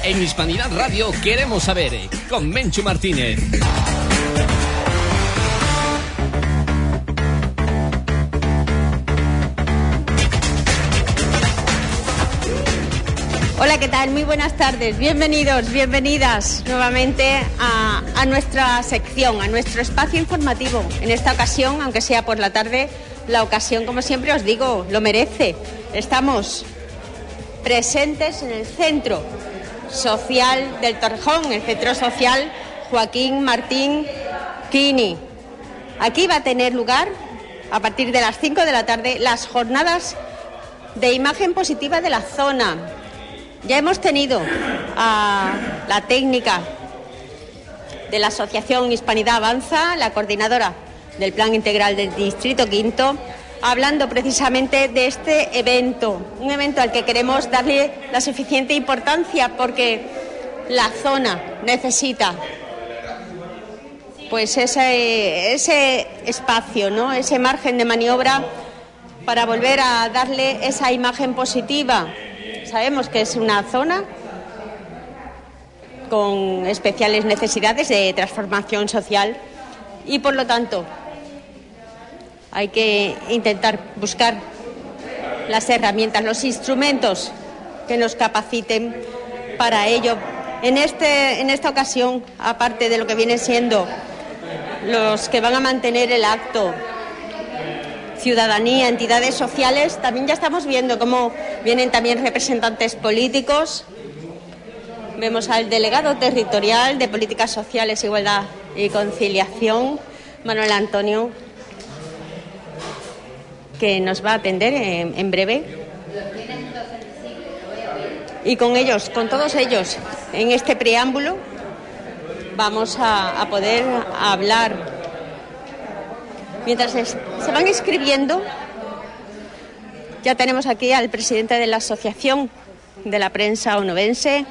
En Hispanidad Radio queremos saber, con Menchu Martínez. Hola, ¿qué tal? Muy buenas tardes. Bienvenidos, bienvenidas nuevamente a nuestra sección, a nuestro espacio informativo. En esta ocasión, aunque sea por la tarde, la ocasión, como siempre os digo, lo merece. Estamos presentes en el Centro Social del Torrejón, el Centro Social Joaquín Martín Quini. Aquí va a tener lugar, a partir de las 5 de la tarde, las jornadas de imagen positiva de la zona. Ya hemos tenido a la técnica de la Asociación Hispanidad Avanza, la coordinadora del Plan Integral del Distrito Quinto, hablando precisamente de este evento, un evento al que queremos darle la suficiente importancia porque la zona necesita pues ese espacio, ¿no? Ese margen de maniobra para volver a darle esa imagen positiva. Sabemos que es una zona con especiales necesidades de transformación social y, por lo tanto, hay que intentar buscar las herramientas, los instrumentos que nos capaciten para ello. En esta ocasión, aparte de lo que vienen siendo los que van a mantener el acto, ciudadanía, entidades sociales, también ya estamos viendo cómo vienen también representantes políticos. Vemos al delegado territorial de Políticas Sociales, Igualdad y Conciliación, Manuel Antonio, que nos va a atender en breve. Y con ellos, con todos ellos, en este preámbulo, vamos a poder hablar. Mientras se van escribiendo, ya tenemos aquí al presidente de la Asociación de la Prensa Onubense,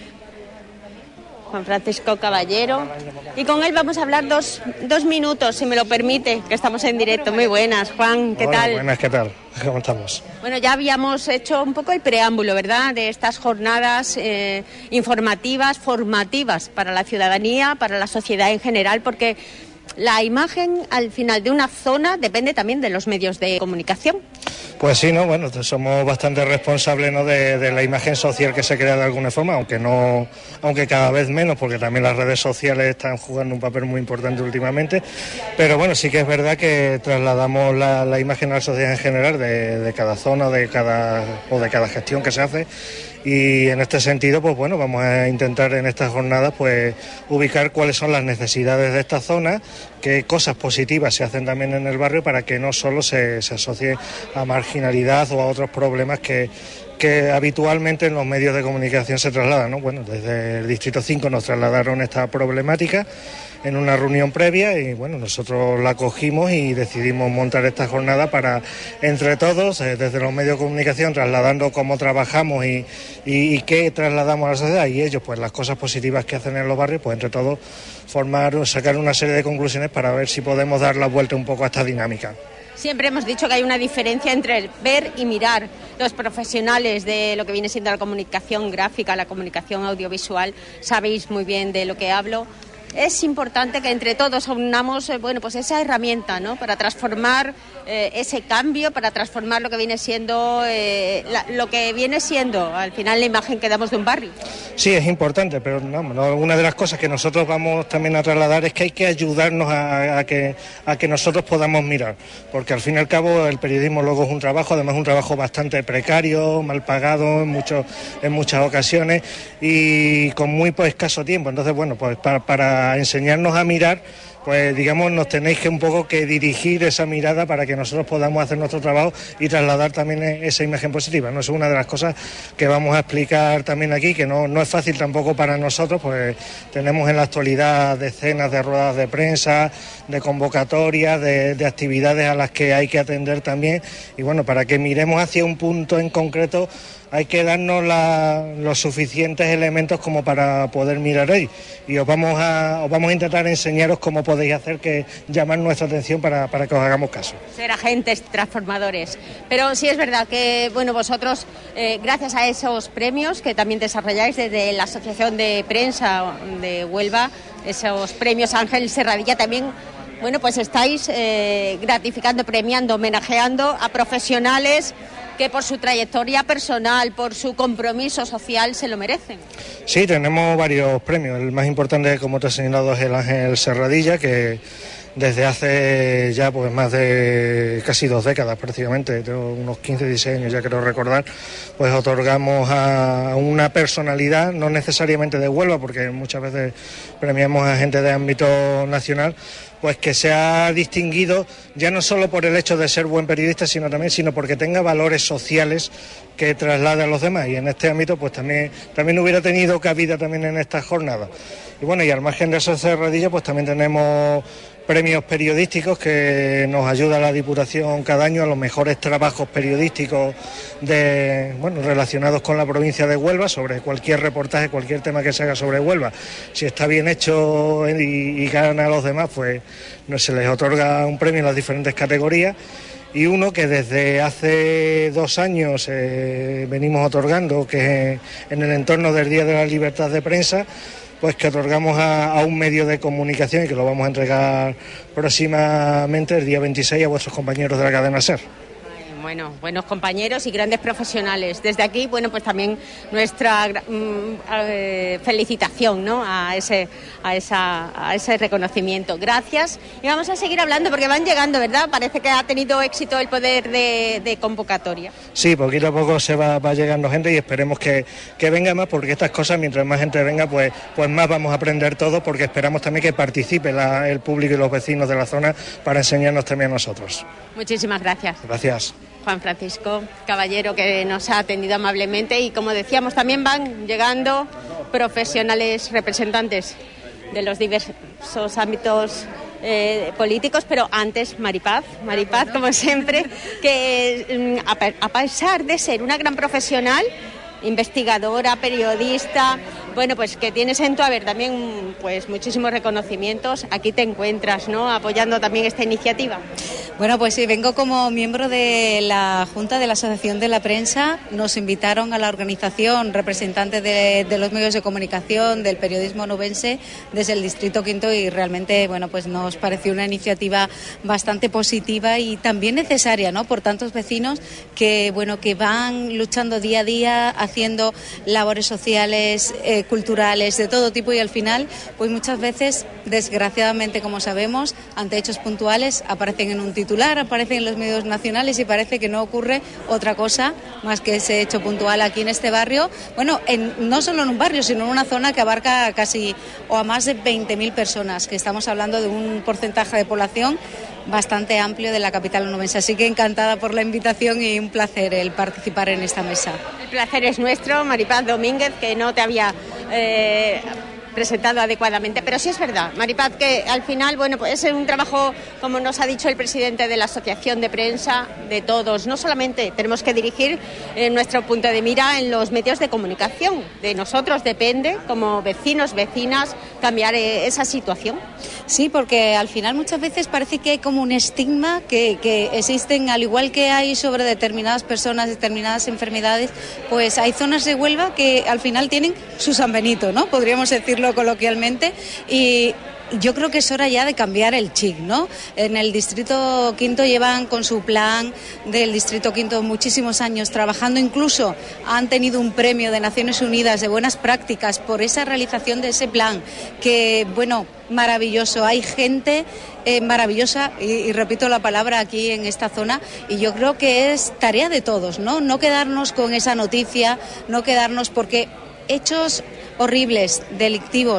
Juan Francisco Caballero, y con él vamos a hablar dos minutos, si me lo permite, que estamos en directo. Muy buenas, Juan, ¿qué tal? Buenas, ¿qué tal? ¿Cómo estamos? Bueno, ya habíamos hecho un poco el preámbulo, ¿verdad?, de estas jornadas informativas, formativas para la ciudadanía, para la sociedad en general, porque la imagen al final de una zona depende también de los medios de comunicación. Pues sí, ¿no? Bueno, somos bastante responsables, ¿no?, de la imagen social que se crea de alguna forma, aunque cada vez menos, porque también las redes sociales están jugando un papel muy importante últimamente. Pero bueno, sí que es verdad que trasladamos la imagen a la sociedad en general de cada zona, de cada gestión que se hace. Y en este sentido, pues bueno, vamos a intentar en estas jornadas pues ubicar cuáles son las necesidades de esta zona, qué cosas positivas se hacen también en el barrio para que no solo se asocie a marginalidad o a otros problemas que habitualmente en los medios de comunicación se trasladan, ¿no? Bueno, desde el Distrito 5 nos trasladaron esta problemática en una reunión previa y bueno, nosotros la cogimos y decidimos montar esta jornada para, entre todos, desde los medios de comunicación, trasladando cómo trabajamos y qué trasladamos a la sociedad y ellos, pues las cosas positivas que hacen en los barrios, pues entre todos sacar una serie de conclusiones para ver si podemos dar la vuelta un poco a esta dinámica. Siempre hemos dicho que hay una diferencia entre el ver y mirar. Los profesionales de lo que viene siendo la comunicación gráfica, la comunicación audiovisual, sabéis muy bien de lo que hablo. Es importante que entre todos unamos pues esa herramienta, ¿no?, para transformar ese cambio, para transformar lo que viene siendo al final la imagen que damos de un barrio. Sí, es importante, pero no, una de las cosas que nosotros vamos también a trasladar es que hay que ayudarnos a que nosotros podamos mirar, porque al fin y al cabo el periodismo luego es un trabajo, además un trabajo bastante precario, mal pagado en muchas ocasiones y con muy escaso tiempo. Entonces, bueno, pues para enseñarnos a mirar, pues digamos nos tenéis que un poco que dirigir esa mirada para que nosotros podamos hacer nuestro trabajo y trasladar también esa imagen positiva, ¿no? Es una de las cosas que vamos a explicar también aquí, que no es fácil tampoco para nosotros, pues tenemos en la actualidad decenas de ruedas de prensa, de convocatorias, de actividades a las que hay que atender también y bueno, para que miremos hacia un punto en concreto hay que darnos los suficientes elementos como para poder mirar ahí. Y os vamos a intentar enseñaros cómo podéis hacer que llamar nuestra atención para que os hagamos caso. Ser agentes transformadores. Pero sí es verdad que, bueno, vosotros, gracias a esos premios que también desarrolláis desde la Asociación de Prensa de Huelva, esos premios Ángel Serradilla, también, bueno, pues estáis gratificando, premiando, homenajeando a profesionales que por su trayectoria personal, por su compromiso social, se lo merecen. Sí, tenemos varios premios. El más importante, como te he señalado, es el Ángel Serradilla, que desde hace ya pues más de casi 2 décadas prácticamente, unos 15, 16 años ya creo recordar, pues otorgamos a una personalidad, no necesariamente de Huelva, porque muchas veces premiamos a gente de ámbito nacional, pues que se ha distinguido ya no solo por el hecho de ser buen periodista, sino porque tenga valores sociales que traslade a los demás, y en este ámbito pues también hubiera tenido cabida también en esta jornada. Y bueno, y al margen de esa cerradilla pues también tenemos premios periodísticos que nos ayuda la Diputación cada año a los mejores trabajos periodísticos relacionados con la provincia de Huelva, sobre cualquier reportaje, cualquier tema que se haga sobre Huelva. Si está bien hecho y gana a los demás, pues no se les otorga un premio en las diferentes categorías. Y uno que desde hace 2 años venimos otorgando, que en el entorno del Día de la Libertad de Prensa, pues que otorgamos a un medio de comunicación y que lo vamos a entregar próximamente el día 26 a vuestros compañeros de la cadena SER. Bueno, buenos compañeros y grandes profesionales. Desde aquí, bueno, pues también nuestra felicitación, ¿no?, a ese reconocimiento. Gracias. Y vamos a seguir hablando porque van llegando, ¿verdad? Parece que ha tenido éxito el poder de convocatoria. Sí, poquito a poco se va llegando gente y esperemos que venga más, porque estas cosas, mientras más gente venga, pues más vamos a aprender todos, porque esperamos también que participe el público y los vecinos de la zona para enseñarnos también a nosotros. Muchísimas gracias. Gracias. Juan Francisco Caballero, que nos ha atendido amablemente, y como decíamos, también van llegando profesionales representantes de los diversos ámbitos políticos, pero antes Maripaz, como siempre, que a pesar de ser una gran profesional, investigadora, periodista, bueno, pues que tienes en tu haber también pues muchísimos reconocimientos. Aquí te encuentras, ¿no?, apoyando también esta iniciativa. Bueno, pues sí, vengo como miembro de la Junta de la Asociación de la Prensa. Nos invitaron a la organización representantes de los medios de comunicación, del periodismo onubense, desde el Distrito Quinto, y realmente, bueno, pues nos pareció una iniciativa bastante positiva y también necesaria, ¿no?, por tantos vecinos que, bueno, que van luchando día a día, haciendo labores sociales, culturales, de todo tipo, y al final, pues muchas veces, desgraciadamente, como sabemos, ante hechos puntuales aparecen en un titular, aparecen en los medios nacionales y parece que no ocurre otra cosa más que ese hecho puntual aquí en este barrio. Bueno, no solo en un barrio, sino en una zona que abarca casi o a más de 20.000 personas, que estamos hablando de un porcentaje de población bastante amplio de la capital onubense. Así que encantada por la invitación y un placer el participar en esta mesa. El placer es nuestro, Maripaz Domínguez, que no te había presentado adecuadamente, pero sí es verdad, Maripaz, que al final, bueno, pues es un trabajo, como nos ha dicho el presidente de la Asociación de Prensa, de todos. No solamente tenemos que dirigir nuestro punto de mira en los medios de comunicación, de nosotros depende, como vecinos, vecinas, cambiar esa situación. Sí, porque al final muchas veces parece que hay como un estigma que existen, al igual que hay sobre determinadas personas, determinadas enfermedades, pues hay zonas de Huelva que al final tienen su San Benito, ¿no?, podríamos decirlo coloquialmente, y yo creo que es hora ya de cambiar el chip, ¿no? En el Distrito Quinto llevan con su plan del Distrito Quinto muchísimos años trabajando, incluso han tenido un premio de Naciones Unidas de buenas prácticas por esa realización de ese plan, que, bueno, maravilloso. Hay gente maravillosa, y repito la palabra, aquí en esta zona, y yo creo que es tarea de todos, ¿no? No quedarnos con esa noticia, no quedarnos, porque hechos horribles, delictivos,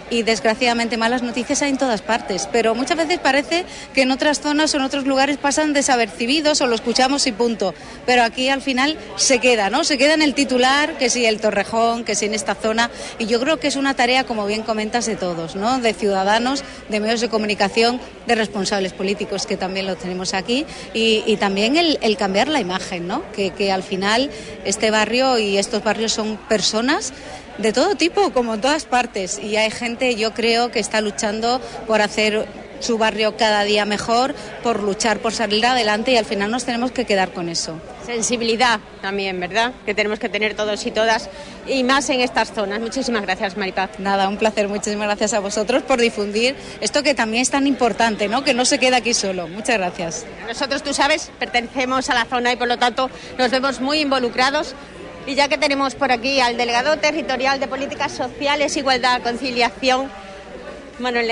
y desgraciadamente malas noticias hay en todas partes, pero muchas veces parece que en otras zonas o en otros lugares pasan desapercibidos o lo escuchamos y punto, pero aquí al final se queda, ¿no? Se queda en el titular, que sí el Torrejón, que sí en esta zona, y yo creo que es una tarea, como bien comentas, de todos, ¿no? De ciudadanos, de medios de comunicación, de responsables políticos, que también lo tenemos aquí, y también el cambiar la imagen, ¿no? Que al final este barrio y estos barrios son personas de todo tipo, como en todas partes, y hay gente, yo creo, que está luchando por hacer su barrio cada día mejor, por luchar, por salir adelante, y al final nos tenemos que quedar con eso. Sensibilidad también, ¿verdad?, que tenemos que tener todos y todas, y más en estas zonas. Muchísimas gracias, Maripaz. Nada, un placer, muchísimas gracias a vosotros por difundir esto que también es tan importante, ¿no?, que no se queda aquí solo. Muchas gracias. Nosotros, tú sabes, pertenecemos a la zona y por lo tanto nos vemos muy involucrados. Y ya que tenemos por aquí al delegado territorial de Políticas Sociales, Igualdad, Conciliación, Manuel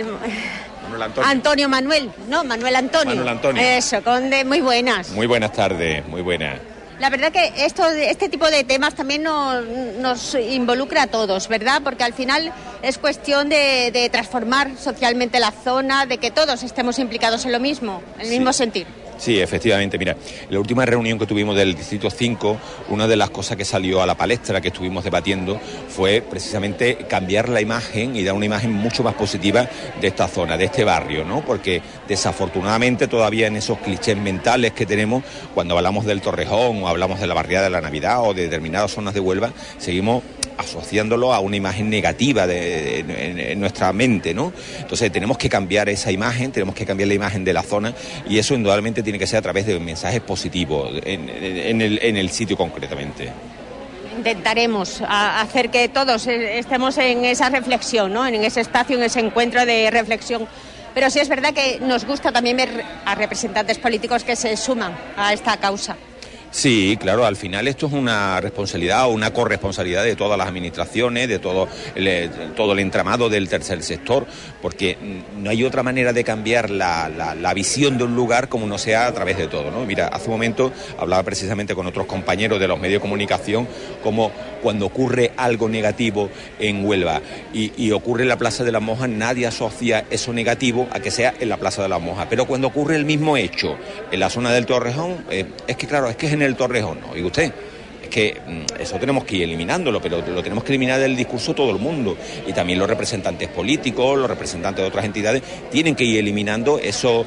Antonio. Eso, Conde, muy buenas. Muy buenas tardes, muy buenas. La verdad que este tipo de temas también nos involucra a todos, ¿verdad? Porque al final es cuestión de transformar socialmente la zona, de que todos estemos implicados en lo mismo, en el mismo sentir. Sí, efectivamente. Mira, en la última reunión que tuvimos del Distrito 5, una de las cosas que salió a la palestra que estuvimos debatiendo fue precisamente cambiar la imagen y dar una imagen mucho más positiva de esta zona, de este barrio, ¿no? Porque desafortunadamente todavía en esos clichés mentales que tenemos, cuando hablamos del Torrejón o hablamos de la barriada de la Navidad o de determinadas zonas de Huelva, seguimos asociándolo a una imagen negativa en nuestra mente, ¿no? Entonces tenemos que cambiar esa imagen, tenemos que cambiar la imagen de la zona, y eso indudablemente tiene que ser a través de mensajes positivos en el sitio concretamente. Intentaremos hacer que todos estemos en esa reflexión, ¿no?, en ese espacio, en ese encuentro de reflexión. Pero sí es verdad que nos gusta también ver a representantes políticos que se suman a esta causa. Sí, claro, al final esto es una responsabilidad o una corresponsabilidad de todas las administraciones, de todo el entramado del tercer sector, porque no hay otra manera de cambiar la visión de un lugar como no sea a través de todo, ¿no? Mira, hace un momento hablaba precisamente con otros compañeros de los medios de comunicación, como cuando ocurre algo negativo en Huelva y ocurre en la Plaza de las Monjas, nadie asocia eso negativo a que sea en la Plaza de las Monjas, pero cuando ocurre el mismo hecho en la zona del Torrejón, es que en el Torrejón, ¿no? Oiga usted, es que eso tenemos que ir eliminándolo, pero lo tenemos que eliminar del discurso todo el mundo, y también los representantes políticos, los representantes de otras entidades tienen que ir eliminando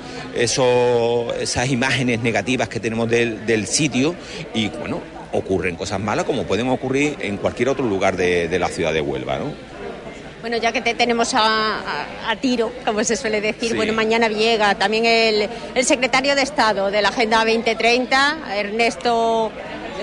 esas imágenes negativas que tenemos del sitio, y bueno, ocurren cosas malas como pueden ocurrir en cualquier otro lugar de la ciudad de Huelva, ¿no? Bueno, ya que te tenemos a tiro, como se suele decir, sí. Bueno, mañana llega también el secretario de Estado de la Agenda 2030, Ernesto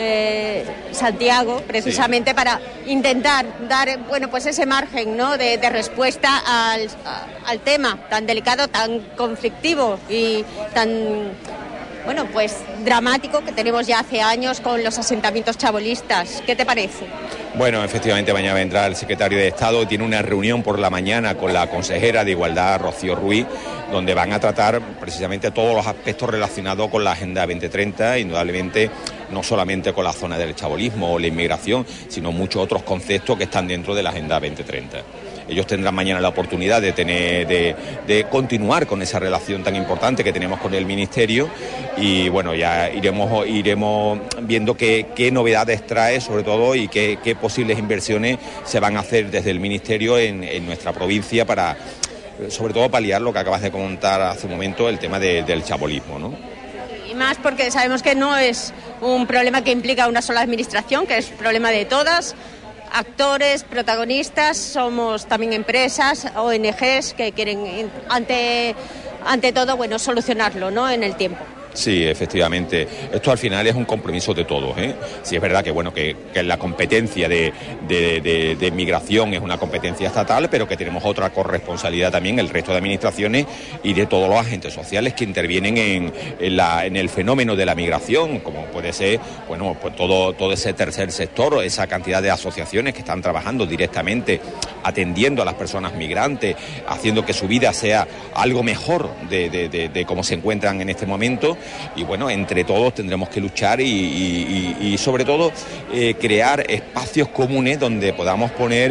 Santiago, precisamente, sí, para intentar dar, bueno, pues ese margen, ¿no?, de respuesta al tema tan delicado, tan conflictivo y tan, bueno, pues dramático que tenemos ya hace años con los asentamientos chabolistas. ¿Qué te parece? Bueno, efectivamente, mañana vendrá el secretario de Estado, tiene una reunión por la mañana con la consejera de Igualdad, Rocío Ruiz, donde van a tratar precisamente todos los aspectos relacionados con la Agenda 2030, indudablemente no solamente con la zona del chabolismo o la inmigración, sino muchos otros conceptos que están dentro de la Agenda 2030. Ellos tendrán mañana la oportunidad de continuar con esa relación tan importante que tenemos con el Ministerio, y bueno, ya iremos viendo qué novedades trae, sobre todo, y qué posibles inversiones se van a hacer desde el Ministerio en nuestra provincia para, sobre todo, paliar lo que acabas de comentar hace un momento, el tema del chabolismo, ¿no? Y más porque sabemos que no es un problema que implica a una sola administración, que es problema de todas. Actores, protagonistas, somos también empresas, ONGs que quieren ante todo, bueno, solucionarlo, ¿no?, en el tiempo. Sí, efectivamente. Esto al final es un compromiso de todos, ¿eh? Sí, es verdad que bueno que la competencia de migración es una competencia estatal, pero que tenemos otra corresponsabilidad también el resto de administraciones y de todos los agentes sociales que intervienen en el fenómeno de la migración, como puede ser, bueno, pues todo ese tercer sector, esa cantidad de asociaciones que están trabajando directamente atendiendo a las personas migrantes, haciendo que su vida sea algo mejor de cómo se encuentran en este momento. Y bueno, entre todos tendremos que luchar y sobre todo crear espacios comunes donde podamos poner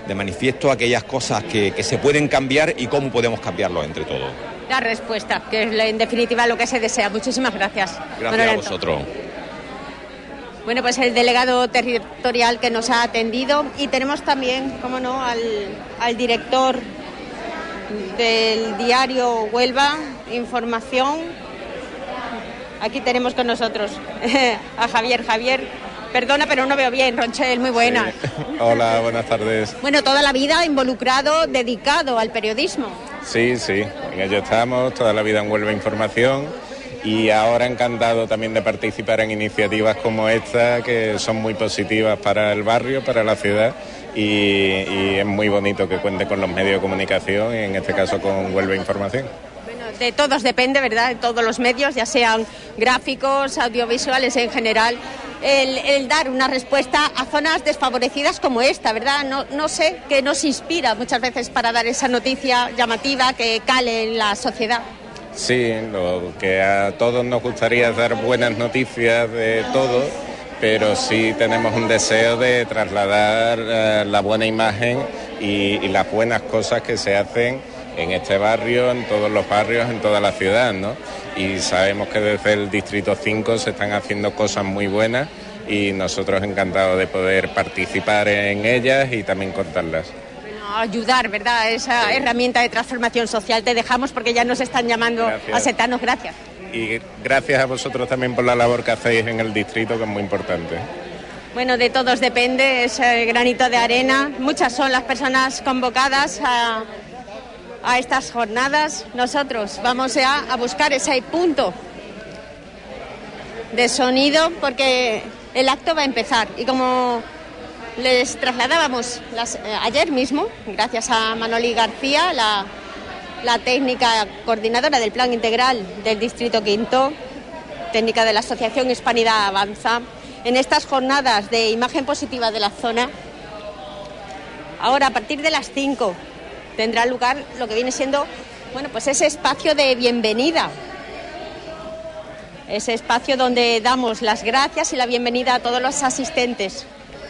de manifiesto aquellas cosas que se pueden cambiar y cómo podemos cambiarlo entre todos. La respuesta, que es en definitiva lo que se desea. Muchísimas gracias. Gracias a vosotros. Bueno, pues el delegado territorial que nos ha atendido, y tenemos también, cómo no, al director del diario Huelva Información. Aquí tenemos con nosotros a Javier. Perdona, pero no veo bien, Ronchel, muy buenas. Sí. Hola, buenas tardes. Bueno, toda la vida involucrado, dedicado al periodismo. Sí, en ello estamos, toda la vida en Huelva Información, y ahora encantado también de participar en iniciativas como esta, que son muy positivas para el barrio, para la ciudad, y es muy bonito que cuente con los medios de comunicación, y en este caso con Huelva Información. De todos depende, ¿verdad?, de todos los medios, ya sean gráficos, audiovisuales en general, el dar una respuesta a zonas desfavorecidas como esta, ¿verdad? No sé qué nos inspira muchas veces para dar esa noticia llamativa que cale en la sociedad. Sí, lo que a todos nos gustaría es dar buenas noticias de todo, pero sí tenemos un deseo de trasladar la buena imagen y las buenas cosas que se hacen en este barrio, en todos los barrios, en toda la ciudad, ¿no? Y sabemos que desde el Distrito 5 se están haciendo cosas muy buenas y nosotros encantados de poder participar en ellas y también contarlas. Bueno, ayudar, ¿verdad?, esa herramienta de transformación social. Te dejamos porque ya nos están llamando. Gracias. A sentarnos. Gracias. Y gracias a vosotros también por la labor que hacéis en el distrito, que es muy importante. Bueno, de todos depende ese granito de arena. Muchas son las personas convocadas a estas jornadas. Nosotros vamos a buscar ese punto de sonido porque el acto va a empezar, y como les trasladábamos ayer mismo, gracias a Manoli García, la técnica coordinadora del Plan Integral del Distrito Quinto, técnica de la Asociación Hispanidad Avanza, en estas jornadas de imagen positiva de la zona, ahora a partir de las 5 tendrá lugar lo que viene siendo, bueno, pues ese espacio de bienvenida. Ese espacio donde damos las gracias y la bienvenida a todos los asistentes.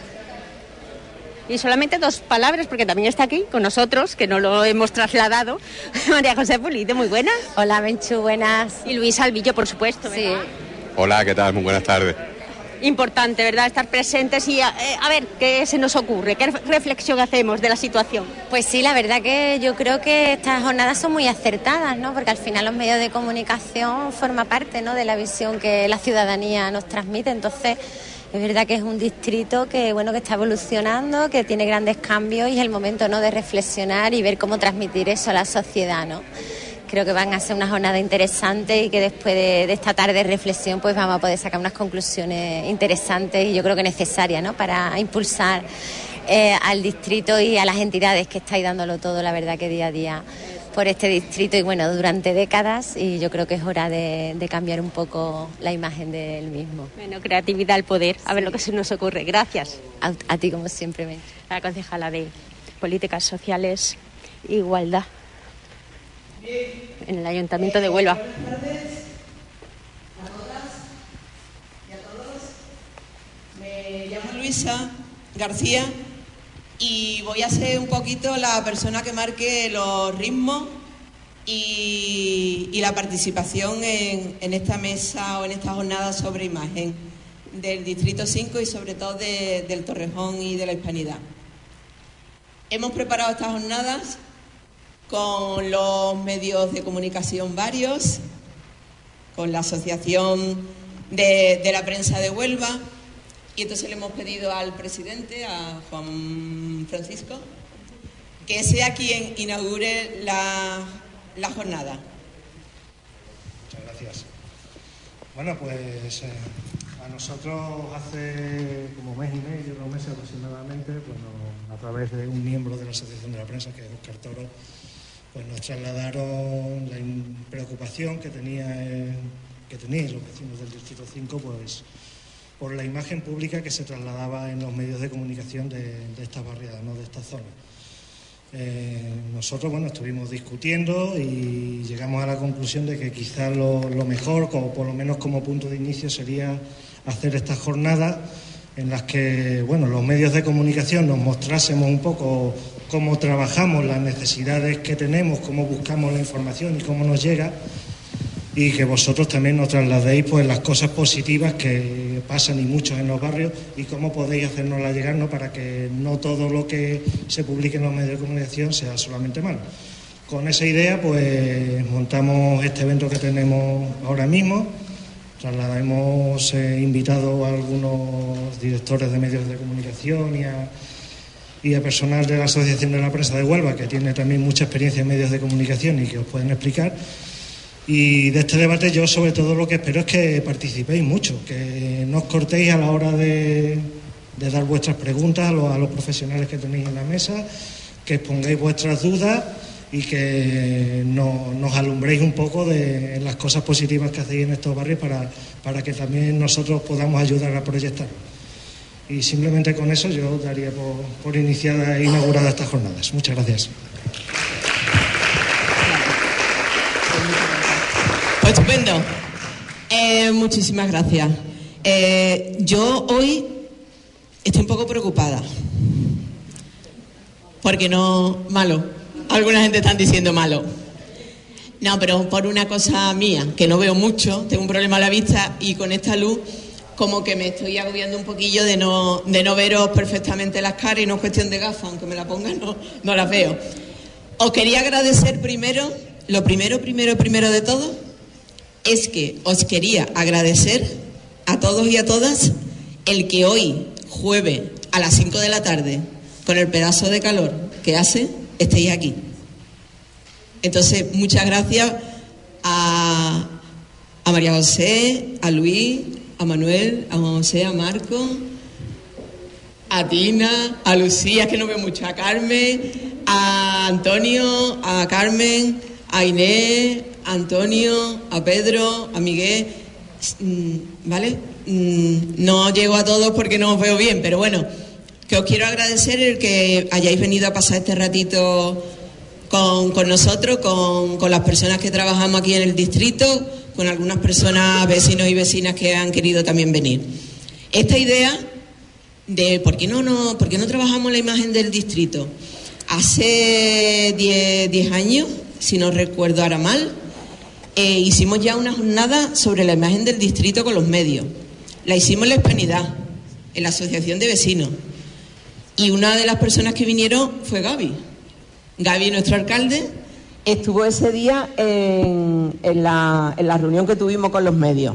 Y solamente 2 palabras, porque también está aquí con nosotros, que no lo hemos trasladado, María José Pulido, muy buenas. Hola, Menchu, buenas. Y Luis Alvillo, por supuesto, ¿verdad? Sí. Hola, ¿qué tal? Muy buenas tardes. Importante, ¿verdad?, estar presentes y a ver qué se nos ocurre, qué reflexión hacemos de la situación. Pues sí, la verdad que yo creo que estas jornadas son muy acertadas, ¿no? Porque al final los medios de comunicación forman parte, ¿no?, de la visión que la ciudadanía nos transmite. Entonces, es verdad que es un distrito que, bueno, que está evolucionando, que tiene grandes cambios, y es el momento, ¿no?, de reflexionar y ver cómo transmitir eso a la sociedad, ¿no? Creo que van a ser una jornada interesante y que después de esta tarde de reflexión pues vamos a poder sacar unas conclusiones interesantes y yo creo que necesarias, ¿no?, para impulsar al distrito y a las entidades que estáis dándolo todo, la verdad, que día a día por este distrito, y bueno, durante décadas, y yo creo que es hora de cambiar un poco la imagen del mismo. Bueno, creatividad al poder, a ver lo que se nos ocurre. Gracias. A ti, como siempre, Menchu. La concejala de Políticas Sociales e Igualdad en el Ayuntamiento de Huelva. Buenas tardes a todas y a todos. Me llamo Luisa García y voy a ser un poquito la persona que marque los ritmos y la participación en esta mesa o en esta jornada sobre imagen del Distrito 5 y sobre todo del Torrejón y de la Hispanidad. Hemos preparado estas jornadas con los medios de comunicación varios, con la Asociación de la Prensa de Huelva, y entonces le hemos pedido al presidente, a Juan Francisco, que sea quien inaugure la jornada. Muchas gracias. Bueno, pues a nosotros hace como mes y medio, 2 meses aproximadamente, a través de un miembro de la Asociación de la Prensa, que es Óscar Toro, pues nos trasladaron la preocupación que tenían los vecinos del Distrito 5, pues por la imagen pública que se trasladaba en los medios de comunicación de estas barriadas, ¿no?, de esta zona. Nosotros, estuvimos discutiendo y llegamos a la conclusión de que quizás lo mejor, por lo menos como punto de inicio, sería hacer estas jornadas en las que, bueno, los medios de comunicación nos mostrásemos un poco cómo trabajamos, las necesidades que tenemos, cómo buscamos la información y cómo nos llega, y que vosotros también nos trasladéis pues las cosas positivas que pasan y muchos en los barrios y cómo podéis hacernoslas llegar, ¿no?, para que no todo lo que se publique en los medios de comunicación sea solamente malo. Con esa idea pues montamos este evento que tenemos ahora mismo. Hemos invitado a algunos directores de medios de comunicación y a personal de la Asociación de la Prensa de Huelva, que tiene también mucha experiencia en medios de comunicación y que os pueden explicar. Y de este debate yo sobre todo lo que espero es que participéis mucho, que no os cortéis a la hora de dar vuestras preguntas a los profesionales que tenéis en la mesa, que expongáis vuestras dudas y que nos alumbréis un poco de las cosas positivas que hacéis en estos barrios para que también nosotros podamos ayudar a proyectar. Y simplemente con eso yo daría por iniciada e inaugurada estas jornadas. Muchas gracias. Estupendo. Muchísimas gracias. Yo hoy estoy un poco preocupada. Porque no... Malo. Alguna gente está diciendo malo. No, pero por una cosa mía, que no veo mucho, tengo un problema a la vista y con esta luz como que me estoy agobiando un poquillo de no veros perfectamente las caras, y no es cuestión de gafas, aunque me la pongan no las veo. Os quería agradecer primero, lo primero de todo, es que os quería agradecer a todos y a todas el que hoy, jueves, a las 5 de la tarde, con el pedazo de calor que hace, estéis aquí. Entonces, muchas gracias a María José, a Luis, a Manuel, a Juan José, a Marco, a Tina, a Lucía, que no veo mucho, a Carmen, a Antonio, a Carmen, a Inés, a Antonio, a Pedro, a Miguel, ¿vale? No llego a todos porque no os veo bien, pero bueno, que os quiero agradecer el que hayáis venido a pasar este ratito con nosotros, con las personas que trabajamos aquí en el distrito, con algunas personas, vecinos y vecinas que han querido también venir. Esta idea de ¿por qué no trabajamos la imagen del distrito? Hace 10 años, si no recuerdo ahora mal, hicimos ya una jornada sobre la imagen del distrito con los medios. La hicimos en la Hispanidad, en la Asociación de Vecinos. Y una de las personas que vinieron fue Gaby. Gaby, nuestro alcalde, estuvo ese día en la reunión que tuvimos con los medios.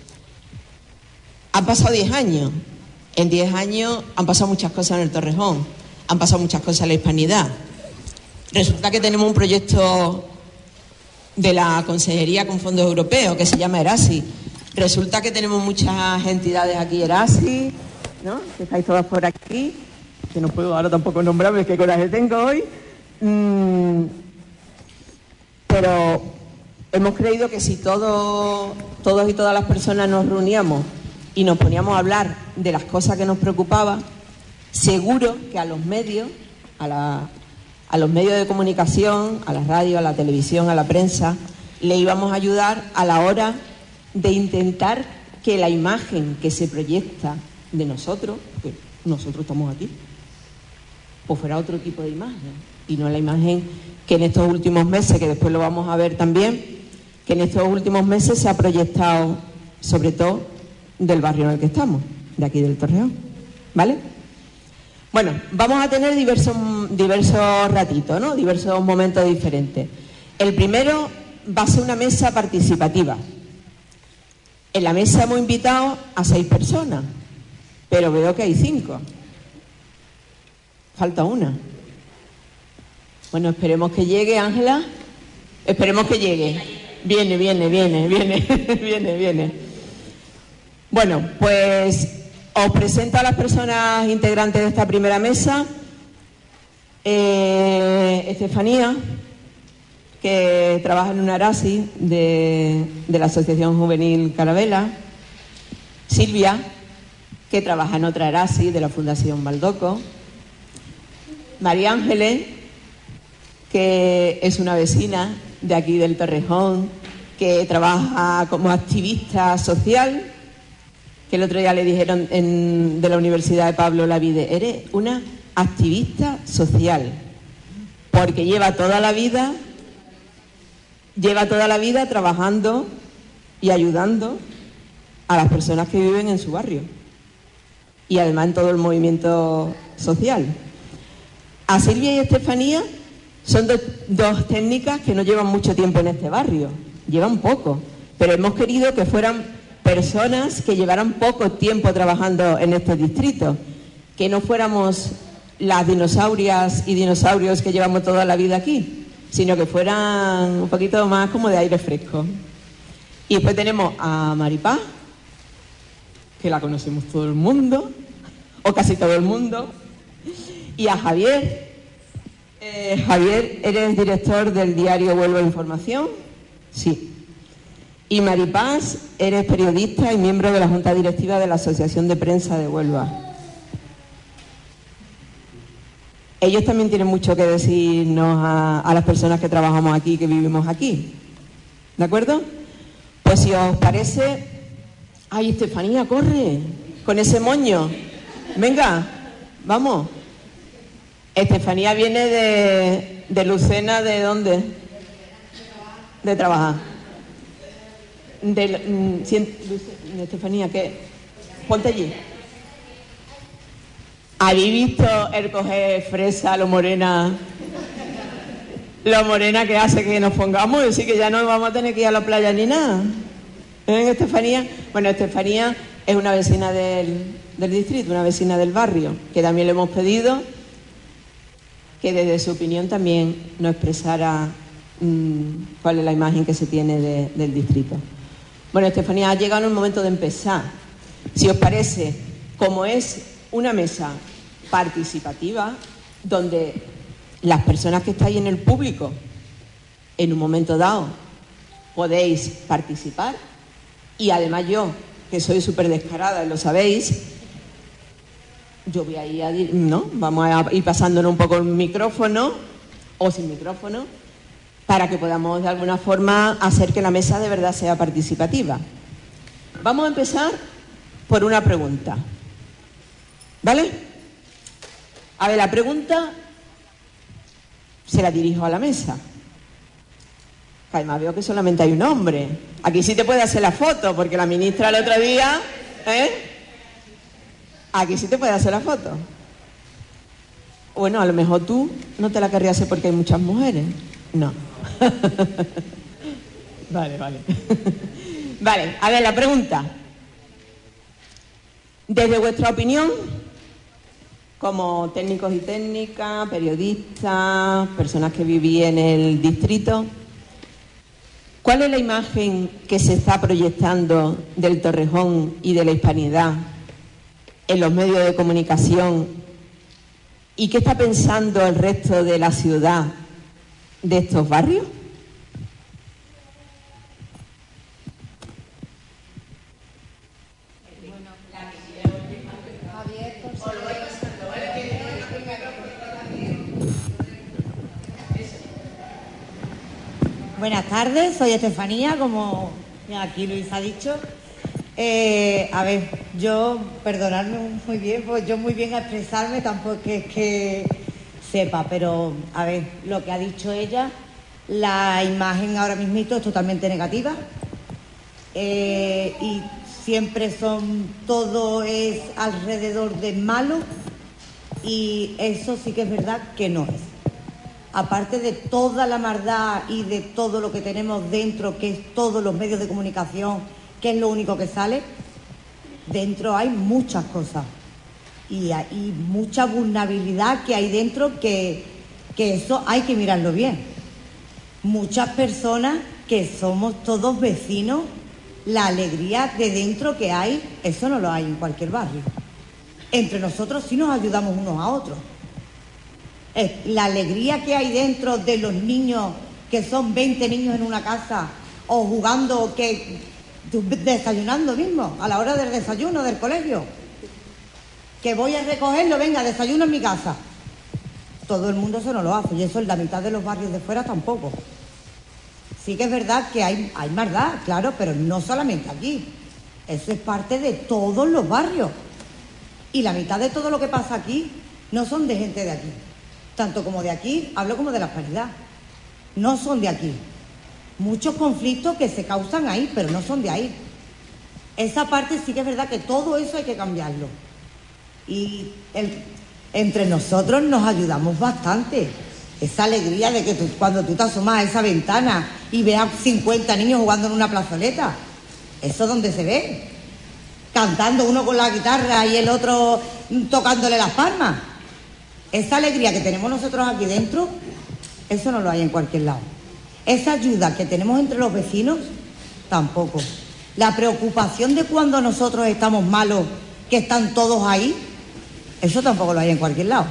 Han pasado 10 años. En 10 años han pasado muchas cosas en el Torrejón. Han pasado muchas cosas en la Hispanidad. Resulta que tenemos un proyecto de la Consejería con fondos europeos que se llama Erasi. Resulta que tenemos muchas entidades aquí, Erasi, ¿no?, que estáis todas por aquí, que no puedo ahora tampoco nombrarme, qué coraje tengo hoy. Pero hemos creído que si todos y todas las personas nos reuníamos y nos poníamos a hablar de las cosas que nos preocupaban, seguro que a los medios, a los medios de comunicación, a la radio, a la televisión, a la prensa, le íbamos a ayudar a la hora de intentar que la imagen que se proyecta de nosotros, porque nosotros estamos aquí, pues fuera otro tipo de imagen, y no la imagen que en estos últimos meses, que después lo vamos a ver también, que en estos últimos meses se ha proyectado sobre todo del barrio en el que estamos, de aquí del Torreón, ¿vale? Bueno, vamos a tener diversos ratitos, ¿no?, diversos momentos diferentes. El primero va a ser una mesa participativa. En la mesa hemos invitado a 6 personas, pero veo que hay 5. Falta una. Bueno, esperemos que llegue, Ángela. Esperemos que llegue. Viene. Bueno, pues os presento a las personas integrantes de esta primera mesa. Estefanía, que trabaja en una Erasi de la Asociación Juvenil Carabela. Silvia, que trabaja en otra Erasi de la Fundación Baldoco. María Ángeles, que es una vecina de aquí del Torrejón, que trabaja como activista social. que el otro día le dijeron de la Universidad de Pablo Olavide, eres una activista social, porque lleva toda la vida trabajando y ayudando a las personas que viven en su barrio y además en todo el movimiento social. A Silvia y Estefanía son dos técnicas que no llevan mucho tiempo en este barrio, llevan poco, pero hemos querido que fueran personas que llevaran poco tiempo trabajando en este distrito, que no fuéramos las dinosaurias y dinosaurios que llevamos toda la vida aquí, sino que fueran un poquito más como de aire fresco. Y después tenemos a Maripaz, que la conocemos todo el mundo, o casi todo el mundo, y a Javier. Javier, ¿eres director del diario Huelva Información? Sí. Y Maripaz, eres periodista y miembro de la Junta Directiva de la Asociación de Prensa de Huelva. Ellos también tienen mucho que decirnos a las personas que trabajamos aquí, que vivimos aquí. ¿De acuerdo? Pues si os parece... ¡Ay, Estefanía, corre! Con ese moño. Venga, vamos. Estefanía viene de Lucena, ¿de dónde? De trabajar. Estefanía, ¿qué? Ponte allí. ¿Habéis visto el coger fresa, lo morena que hace que nos pongamos? Es decir, que ya no vamos a tener que ir a la playa ni nada. Estefanía? Bueno, Estefanía es una vecina del distrito, una vecina del barrio, que también le hemos pedido que desde su opinión también nos expresara cuál es la imagen que se tiene del distrito. Bueno, Estefanía, ha llegado el momento de empezar. Si os parece, como es una mesa participativa, donde las personas que estáis en el público, en un momento dado, podéis participar, y además yo, que soy súper descarada y lo sabéis, yo voy a ir ¿no? Vamos a ir pasándonos un poco el micrófono, o sin micrófono, para que podamos de alguna forma hacer que la mesa de verdad sea participativa. Vamos a empezar por una pregunta. ¿Vale? A ver, la pregunta se la dirijo a la mesa. Que además veo que solamente hay un hombre. Aquí sí te puede hacer la foto, porque la ministra el otro día... Aquí sí te puede hacer la foto. Bueno, a lo mejor tú no te la querrías hacer porque hay muchas mujeres. No. Vale. Vale, a ver, la pregunta. Desde vuestra opinión, como técnicos y técnicas, periodistas, personas que vivís en el distrito, ¿cuál es la imagen que se está proyectando del Torrejón y de la hispanidad en los medios de comunicación? ¿Y qué está pensando el resto de la ciudad de estos barrios? Buenas tardes, soy Estefanía, como aquí Luis ha dicho. A ver, yo, perdonadme muy bien, pues yo muy bien a expresarme, tampoco es que sepa, pero a ver, lo que ha dicho ella, la imagen ahora mismito es totalmente negativa, y siempre todo es alrededor de malo, y eso sí que es verdad que no es. Aparte de toda la maldad y de todo lo que tenemos dentro, que es todos los medios de comunicación, que es lo único que sale, dentro hay muchas cosas y hay mucha vulnerabilidad que hay dentro, que eso hay que mirarlo bien. Muchas personas que somos todos vecinos, la alegría de dentro que hay, eso no lo hay en cualquier barrio. Entre nosotros sí nos ayudamos unos a otros. La alegría que hay dentro de los niños, que son 20 niños en una casa, o jugando, desayunando mismo, a la hora del desayuno del colegio, que voy a recogerlo, venga, desayuno en mi casa. Todo el mundo eso no lo hace, y eso en la mitad de los barrios de fuera tampoco. Sí que es verdad que hay maldad, claro, pero no solamente aquí. Eso es parte de todos los barrios. Y la mitad de todo lo que pasa aquí no son de gente de aquí. Tanto como de aquí, hablo como de la Hispanidad. No son de aquí. Muchos conflictos que se causan ahí, pero no son de ahí. Esa parte sí que es verdad que todo eso hay que cambiarlo. Y entre nosotros nos ayudamos bastante. Esa alegría de que cuando tú te asomas a esa ventana y veas 50 niños jugando en una plazoleta, ¿eso es donde se ve? Cantando uno con la guitarra y el otro tocándole las palmas. Esa alegría que tenemos nosotros aquí dentro, eso no lo hay en cualquier lado. Esa ayuda que tenemos entre los vecinos, tampoco. La preocupación de cuando nosotros estamos malos, que están todos ahí, eso tampoco lo hay en cualquier lado.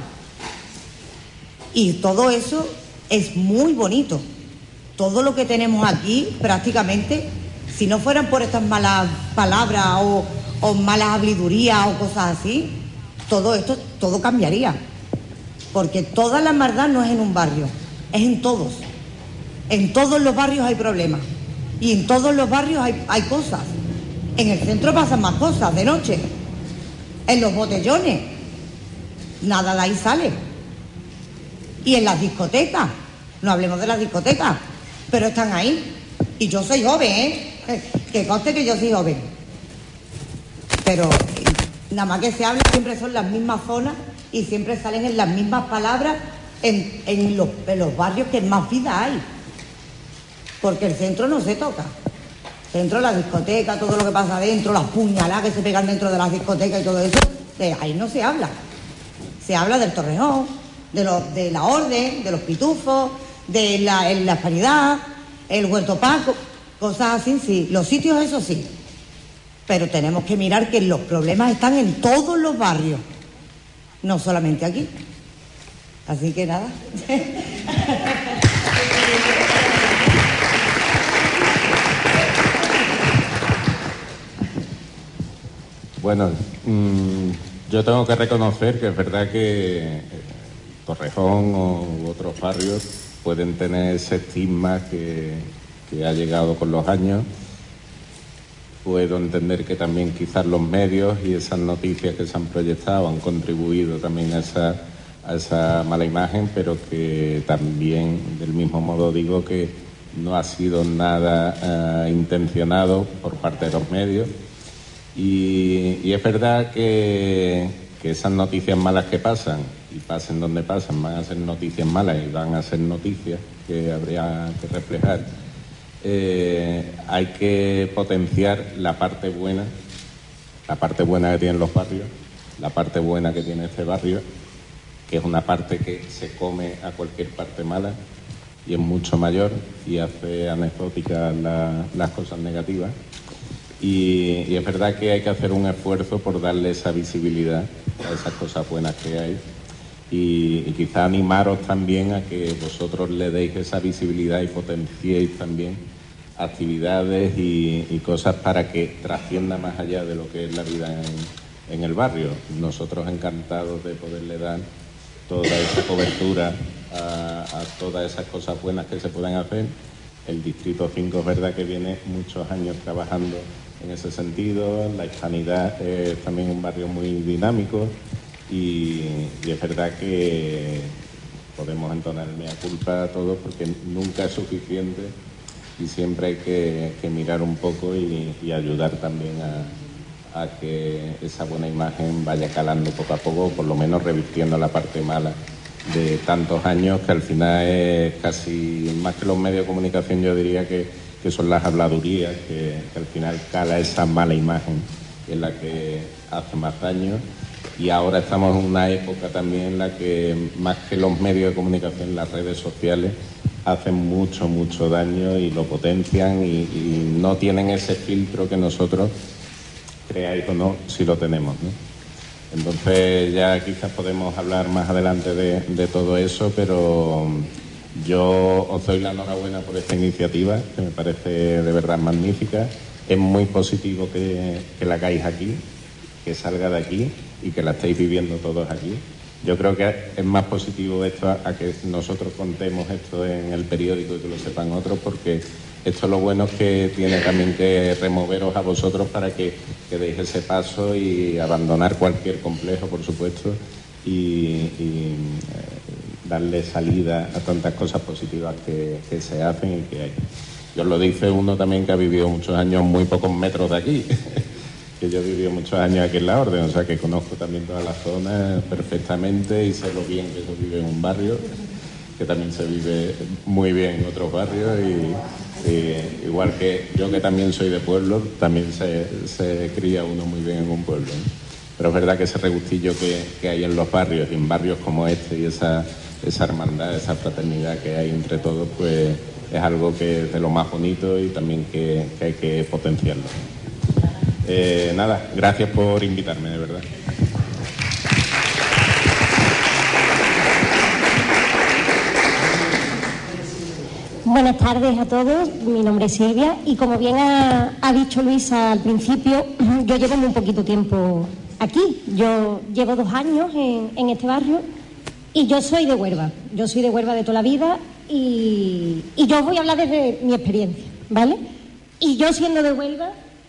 Y todo eso es muy bonito. Todo lo que tenemos aquí, prácticamente, si no fueran por estas malas palabras o malas hablidurías o cosas así, todo esto, todo cambiaría. Porque toda la maldad no es en un barrio, es en todos. En todos los barrios hay problemas. Y en todos los barrios hay cosas. En el centro pasan más cosas de noche. En los botellones, nada de ahí sale. Y en las discotecas, no hablemos de las discotecas, pero están ahí. Y yo soy joven, que conste que yo soy joven. Pero nada más que se habla, siempre son las mismas zonas y siempre salen en las mismas palabras en los barrios que más vida hay. Porque el centro no se toca. El centro, la discoteca, todo lo que pasa adentro, las puñaladas que se pegan dentro de las discotecas y todo eso, de ahí no se habla. Se habla del Torrejón, de la Orden, de los Pitufos, de la Hispanidad, el Huerto Paco, cosas así, sí. Los sitios, eso sí. Pero tenemos que mirar que los problemas están en todos los barrios, no solamente aquí. Así que nada. Bueno, yo tengo que reconocer que es verdad que Torrejón u otros barrios pueden tener ese estigma que ha llegado con los años. Puedo entender que también quizás los medios y esas noticias que se han proyectado han contribuido también a esa mala imagen, pero que también del mismo modo digo que no ha sido nada intencionado por parte de los medios. Y es verdad que esas noticias malas que pasan, y pasen donde pasan, van a ser noticias malas y van a ser noticias que habría que reflejar. Hay que potenciar la parte buena que tienen los barrios, la parte buena que tiene este barrio, que es una parte que se come a cualquier parte mala y es mucho mayor y hace anecdóticas las cosas negativas. Y es verdad que hay que hacer un esfuerzo por darle esa visibilidad a esas cosas buenas que hay y quizá animaros también a que vosotros le deis esa visibilidad y potenciéis también actividades y cosas para que trascienda más allá de lo que es la vida en el barrio. Nosotros encantados de poderle dar toda esa cobertura a todas esas cosas buenas que se pueden hacer. El Distrito 5 es verdad que viene muchos años trabajando en ese sentido. La Hispanidad es también un barrio muy dinámico y es verdad que podemos entonar mea culpa a todos porque nunca es suficiente y siempre hay que mirar un poco y ayudar también a que esa buena imagen vaya calando poco a poco, por lo menos revirtiendo la parte mala de tantos años, que al final es casi más que los medios de comunicación, yo diría que son las habladurías, que al final cala esa mala imagen en la que hace más daño. Y ahora estamos en una época también en la que más que los medios de comunicación, las redes sociales hacen mucho daño y lo potencian y no tienen ese filtro que nosotros, creáis o no, sí lo tenemos, ¿no? Entonces ya quizás podemos hablar más adelante de todo eso, pero yo os doy la enhorabuena por esta iniciativa, que me parece de verdad magnífica. Es muy positivo que la hagáis aquí, que salga de aquí y que la estéis viviendo todos aquí. Yo creo que es más positivo esto a que nosotros contemos esto en el periódico y que lo sepan otros, porque esto lo bueno es que tiene también que removeros a vosotros para que deis ese paso y abandonar cualquier complejo, por supuesto, y darle salida a tantas cosas positivas que se hacen y que hay. Yo os lo dice uno también que ha vivido muchos años muy pocos metros de aquí, que yo he vivido muchos años aquí en La Orden, o sea que conozco también toda la zona perfectamente y sé lo bien que se vive en un barrio, que también se vive muy bien en otros barrios y igual que yo, que también soy de pueblo, también se cría uno muy bien en un pueblo, ¿no? Pero es verdad que ese regustillo que hay en los barrios, y en barrios como este, y esa hermandad, esa fraternidad que hay entre todos, pues es algo que es de lo más bonito y también que hay que potenciarlo. Nada, gracias por invitarme, de verdad. Buenas tardes a todos, mi nombre es Silvia y como bien ha dicho Luisa al principio, yo llevo muy poquito tiempo aquí. Yo llevo 2 años en este barrio y yo soy de Huelva. Yo soy de Huelva de toda la vida y yo os voy a hablar desde mi experiencia, ¿vale? Y yo siendo de Huelva,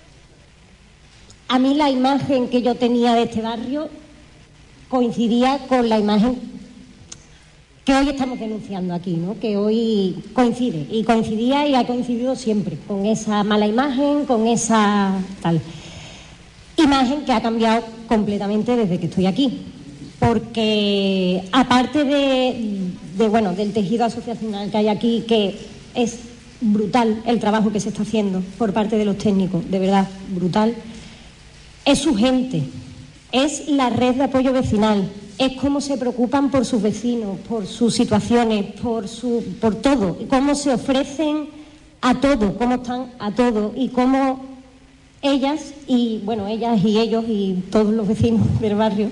a mí la imagen que yo tenía de este barrio coincidía con la imagen que hoy estamos denunciando aquí, ¿no? Que hoy coincide, y coincidía y ha coincidido siempre con esa mala imagen, con esa tal imagen que ha cambiado completamente desde que estoy aquí. Porque aparte del tejido asociacional que hay aquí, que es brutal el trabajo que se está haciendo por parte de los técnicos, de verdad, brutal, es su gente, es la red de apoyo vecinal, es cómo se preocupan por sus vecinos, por sus situaciones, por todo, cómo se ofrecen a todo, cómo están a todo y cómo ellas y ellos y todos los vecinos del barrio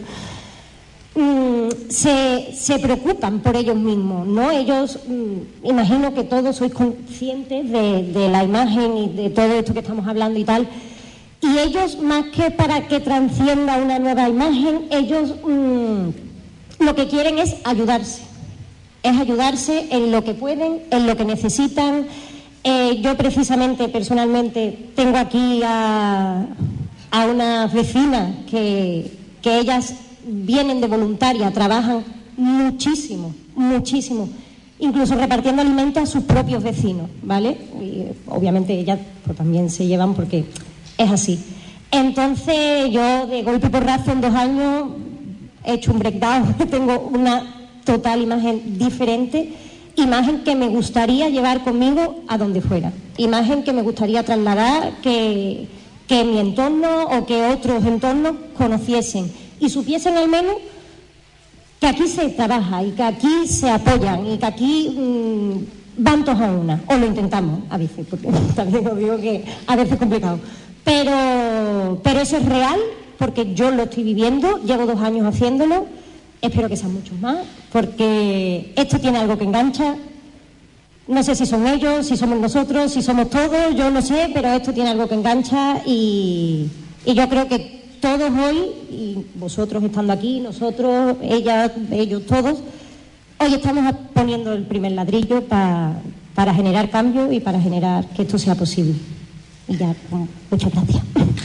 se preocupan por ellos mismos, ¿no? Ellos, imagino que todos sois conscientes de la imagen y de todo esto que estamos hablando y tal, y ellos, más que para que transcienda una nueva imagen, ellos lo que quieren es ayudarse en lo que pueden, en lo que necesitan. Yo precisamente, personalmente, tengo aquí a unas vecinas que ellas vienen de voluntaria, trabajan muchísimo, incluso repartiendo alimentos a sus propios vecinos, ¿vale? Y obviamente ellas pues, también se llevan porque es así. Entonces yo de golpe y porrazo en 2 años he hecho un breakdown, tengo una total imagen diferente, imagen que me gustaría llevar conmigo a donde fuera, imagen que me gustaría trasladar, que mi entorno o que otros entornos conociesen y supiesen al menos que aquí se trabaja y que aquí se apoyan y que aquí van todos a una, o lo intentamos a veces, porque también os digo que a veces es complicado, pero eso es real porque yo lo estoy viviendo, llevo 2 años haciéndolo, espero que sean muchos más, porque esto tiene algo que engancha. No sé si son ellos, si somos nosotros, si somos todos, yo no sé, pero esto tiene algo que engancha y yo creo que todos hoy, y vosotros estando aquí, nosotros, ellas, ellos, todos, hoy estamos poniendo el primer ladrillo para generar cambio y para generar que esto sea posible. Y ya, muchas gracias.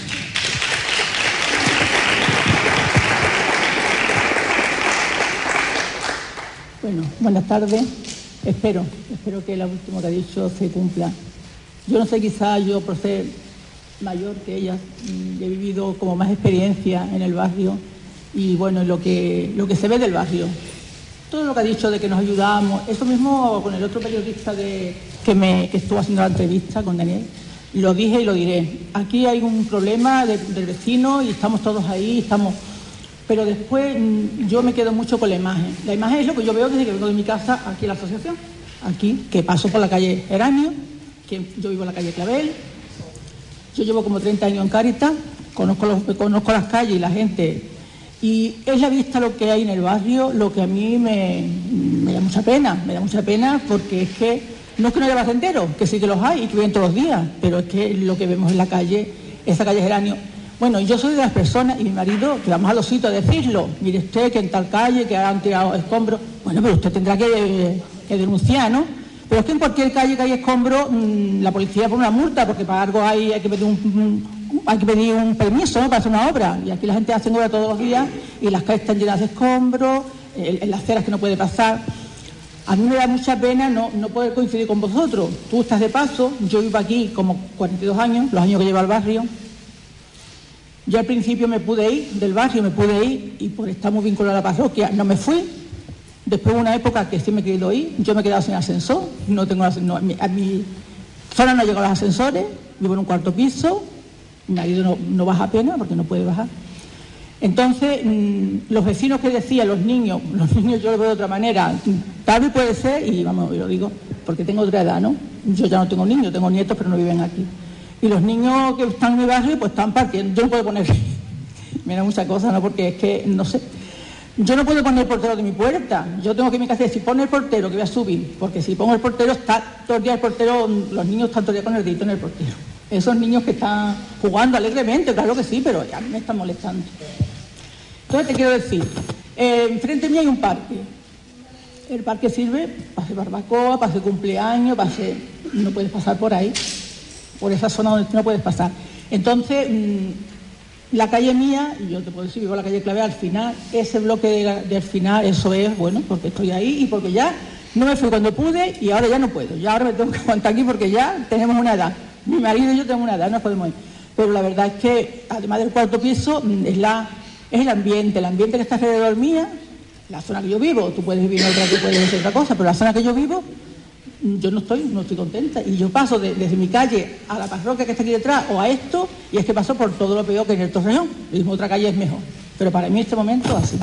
Bueno, buenas tardes. Espero que lo último que ha dicho se cumpla. Yo no sé, quizá yo por ser mayor que ellas, he vivido como más experiencia en el barrio y bueno, lo que se ve del barrio. Todo lo que ha dicho de que nos ayudamos, eso mismo con el otro periodista que estuvo haciendo la entrevista con Daniel, lo dije y lo diré. Aquí hay un problema del vecino y estamos todos ahí, pero después yo me quedo mucho con la imagen. La imagen es lo que yo veo desde que vengo de mi casa aquí en la asociación, aquí, que paso por la calle Geranio, que yo vivo en la calle Clavel. Yo llevo como 30 años en Cáritas, conozco las calles y la gente, y es la vista lo que hay en el barrio, lo que a mí me da mucha pena, porque es que no es que no haya barrenderos, que sí que los hay y que vienen todos los días, pero es que lo que vemos en la calle, esa calle Geranio. Bueno, yo soy de las personas, y mi marido, que vamos a los sitios a decirlo, mire usted que en tal calle, que han tirado escombros, bueno, pero usted tendrá que denunciar, ¿no? Pero es que en cualquier calle que hay escombro, la policía pone una multa, porque para algo hay que pedir un permiso, ¿no?, para hacer una obra. Y aquí la gente hace obra todos los días y las calles están llenas de escombros, en las aceras que no puede pasar. A mí me da mucha pena no poder coincidir con vosotros. Tú estás de paso, yo vivo aquí como 42 años, los años que llevo al barrio. Yo al principio me pude ir del barrio, y por estar muy vinculado a la parroquia no me fui. Después hubo una época que sí me he querido ir, yo me he quedado sin ascensor, a mi zona no llegan los ascensores, vivo en un cuarto piso, mi marido no baja apenas porque no puede bajar. Entonces, los vecinos que decían, los niños yo lo veo de otra manera, tal vez puede ser, y vamos, yo lo digo, porque tengo otra edad, ¿no? Yo ya no tengo niños, tengo nietos, pero no viven aquí. Y los niños que están en mi barrio, pues están partiendo, yo no puedo poner, me da mucha cosa, ¿no? Porque es que, no sé, yo no puedo poner el portero de mi puerta, yo tengo que en mi casa decir, pon el portero que voy a subir, porque si pongo el portero, está todo el día el portero, los niños están todo el día con el dedito en el portero. Esos niños que están jugando alegremente, claro que sí, pero a mí me están molestando. Entonces te quiero decir, enfrente mío hay un parque. El parque sirve para hacer barbacoa, para hacer cumpleaños, no puedes pasar por ahí, por esa zona donde no puedes pasar. Entonces, la calle mía, y yo te puedo decir, vivo en la calle Clave, al final, ese bloque del final, eso es, bueno, porque estoy ahí y porque ya no me fui cuando pude y ahora ya no puedo. Ya ahora me tengo que aguantar aquí porque ya tenemos una edad. Mi marido y yo tenemos una edad, no podemos ir. Pero la verdad es que, además del cuarto piso, es el ambiente que está alrededor mía, la zona que yo vivo. Tú puedes vivir en otra, tú puedes hacer otra cosa, pero la zona que yo vivo, yo no estoy contenta. Y yo paso desde mi calle a la parroquia que está aquí detrás o a esto, y es que paso por todo lo peor que en el Torreón. Y en otra calle es mejor. Pero para mí en este momento así.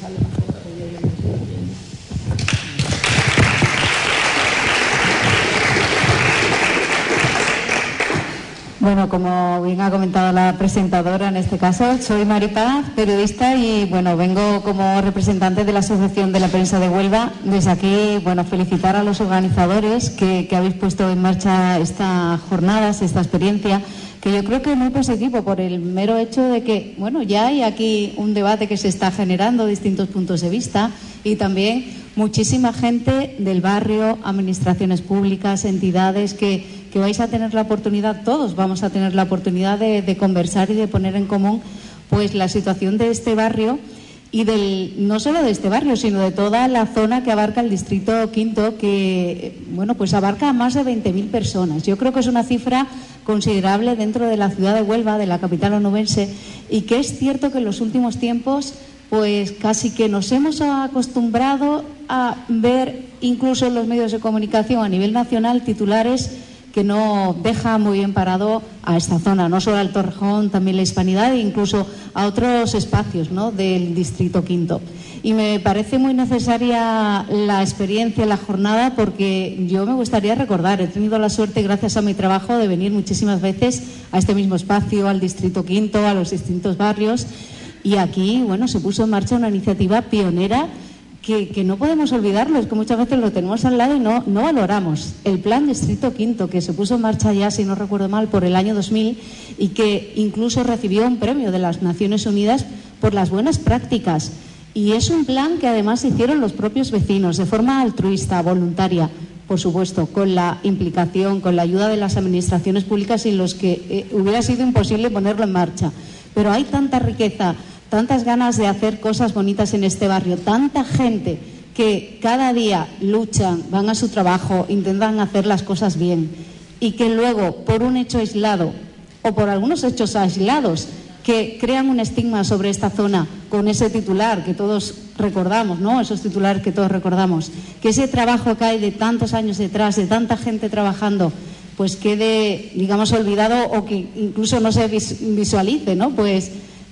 Bueno, como bien ha comentado la presentadora en este caso, soy Mari Paz, periodista, y bueno, vengo como representante de la Asociación de la Prensa de Huelva. Desde aquí, bueno, felicitar a los organizadores que habéis puesto en marcha estas jornadas, esta experiencia, que yo creo que es muy positivo por el mero hecho de que, bueno, ya hay aquí un debate que se está generando, distintos puntos de vista, y también muchísima gente del barrio, administraciones públicas, entidades que vais a tener la oportunidad, todos vamos a tener la oportunidad de conversar y de poner en común pues la situación de este barrio y no solo de este barrio, sino de toda la zona que abarca el distrito quinto, que bueno, pues abarca a más de 20.000 personas. Yo creo que es una cifra considerable dentro de la ciudad de Huelva, de la capital onubense, y que es cierto que en los últimos tiempos pues casi que nos hemos acostumbrado a ver incluso en los medios de comunicación a nivel nacional titulares que no deja muy bien parado a esta zona, no solo al Torrejón, también la Hispanidad e incluso a otros espacios, ¿no?, del distrito quinto. Y me parece muy necesaria la experiencia, la jornada, porque yo me gustaría recordar, he tenido la suerte, gracias a mi trabajo, de venir muchísimas veces a este mismo espacio, al distrito quinto, a los distintos barrios, y aquí, bueno, se puso en marcha una iniciativa pionera que no podemos olvidarlo, es que muchas veces lo tenemos al lado y no valoramos. El Plan Distrito Quinto, que se puso en marcha ya, si no recuerdo mal, por el año 2000 y que incluso recibió un premio de las Naciones Unidas por las buenas prácticas. Y es un plan que además hicieron los propios vecinos de forma altruista, voluntaria, por supuesto, con la implicación, con la ayuda de las administraciones públicas sin los que hubiera sido imposible ponerlo en marcha. Pero hay tanta riqueza, tantas ganas de hacer cosas bonitas en este barrio, tanta gente que cada día luchan, van a su trabajo, intentan hacer las cosas bien y que luego, por un hecho aislado o por algunos hechos aislados que crean un estigma sobre esta zona con ese titular que todos recordamos, ¿no?, esos titulares que todos recordamos, que ese trabajo que hay de tantos años detrás, de tanta gente trabajando, pues quede, digamos, olvidado o que incluso no se visualice, ¿no? Pues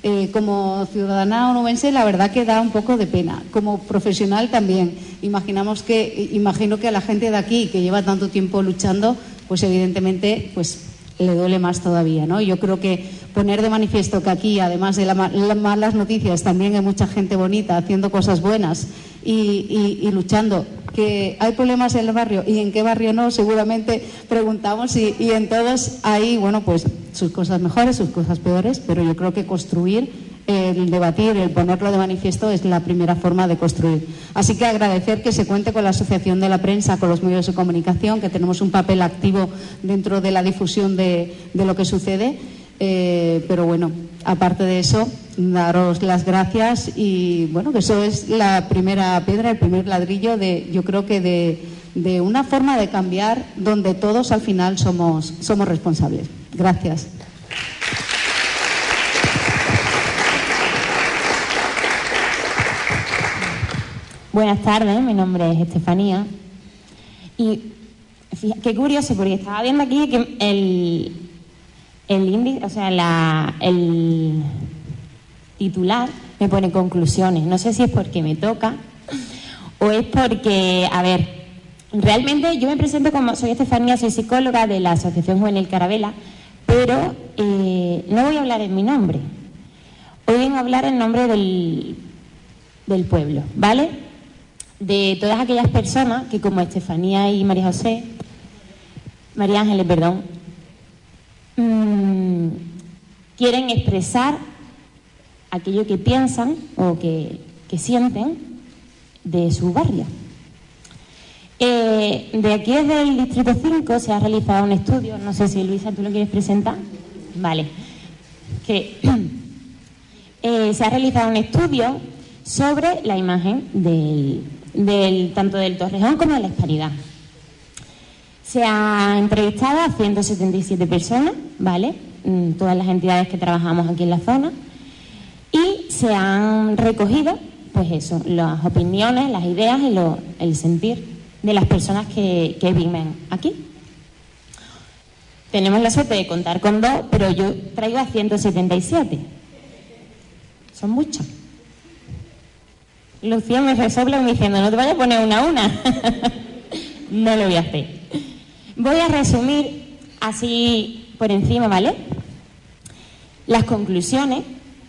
como ciudadana onubense, la verdad que da un poco de pena. Como profesional también. Imagino que a la gente de aquí, que lleva tanto tiempo luchando, pues evidentemente pues le duele más todavía, ¿no? Yo creo que poner de manifiesto que aquí, además de las malas noticias, también hay mucha gente bonita haciendo cosas buenas y luchando. Que hay problemas en el barrio y en qué barrio no, seguramente preguntamos y en todos hay, bueno, pues sus cosas mejores, sus cosas peores, pero yo creo que construir el debatir, el ponerlo de manifiesto es la primera forma de construir. Así que agradecer que se cuente con la Asociación de la Prensa, con los medios de comunicación, que tenemos un papel activo dentro de la difusión de lo que sucede. Pero bueno, aparte de eso, daros las gracias y bueno, que eso es la primera piedra, el primer ladrillo yo creo que de una forma de cambiar donde todos al final somos responsables. Gracias. Buenas tardes, mi nombre es Estefanía y fíjate, qué curioso, porque estaba viendo aquí que el índice, o sea, el titular me pone conclusiones. No sé si es porque me toca o es porque, a ver, realmente yo me presento como, soy Estefanía, soy psicóloga de la Asociación Juvenil Carabela, pero no voy a hablar en mi nombre. Hoy vengo a hablar en nombre del pueblo, ¿vale? De todas aquellas personas que, como Estefanía y María Ángeles, perdón, quieren expresar aquello que piensan o que sienten de su barrio. De aquí desde el Distrito 5 se ha realizado un estudio, no sé si Luisa tú lo quieres presentar, vale, que se ha realizado un estudio sobre la imagen tanto del Torrejón como de la Hispanidad. Se ha entrevistado a 177 personas, ¿vale? Todas las entidades que trabajamos aquí en la zona, y se han recogido, pues eso, las opiniones, las ideas y el sentir de las personas que viven aquí. Tenemos la suerte de contar con 2, pero yo traigo a 177. Son muchas. Lucía me resopla diciendo, no te vayas a poner una a una. No lo voy a hacer. Voy a resumir así por encima, ¿vale? Las conclusiones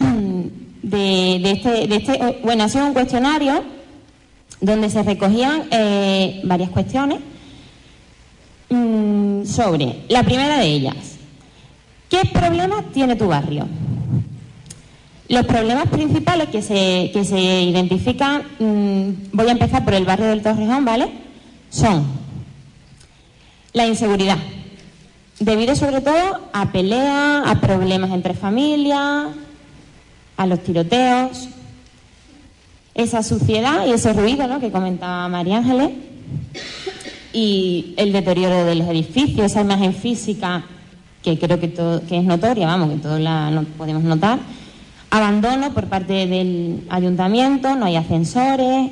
de este, bueno, ha sido un cuestionario donde se recogían varias cuestiones sobre, la primera de ellas, ¿qué problemas tiene tu barrio? Los problemas principales que se identifican, voy a empezar por el barrio del Torrejón, ¿vale? Son la inseguridad, debido sobre todo a peleas, a problemas entre familias, a los tiroteos, esa suciedad y ese ruido, ¿no?, que comentaba María Ángeles, y el deterioro de los edificios, esa imagen física que creo que es notoria, vamos, que todos la podemos notar. Abandono por parte del ayuntamiento, no hay ascensores,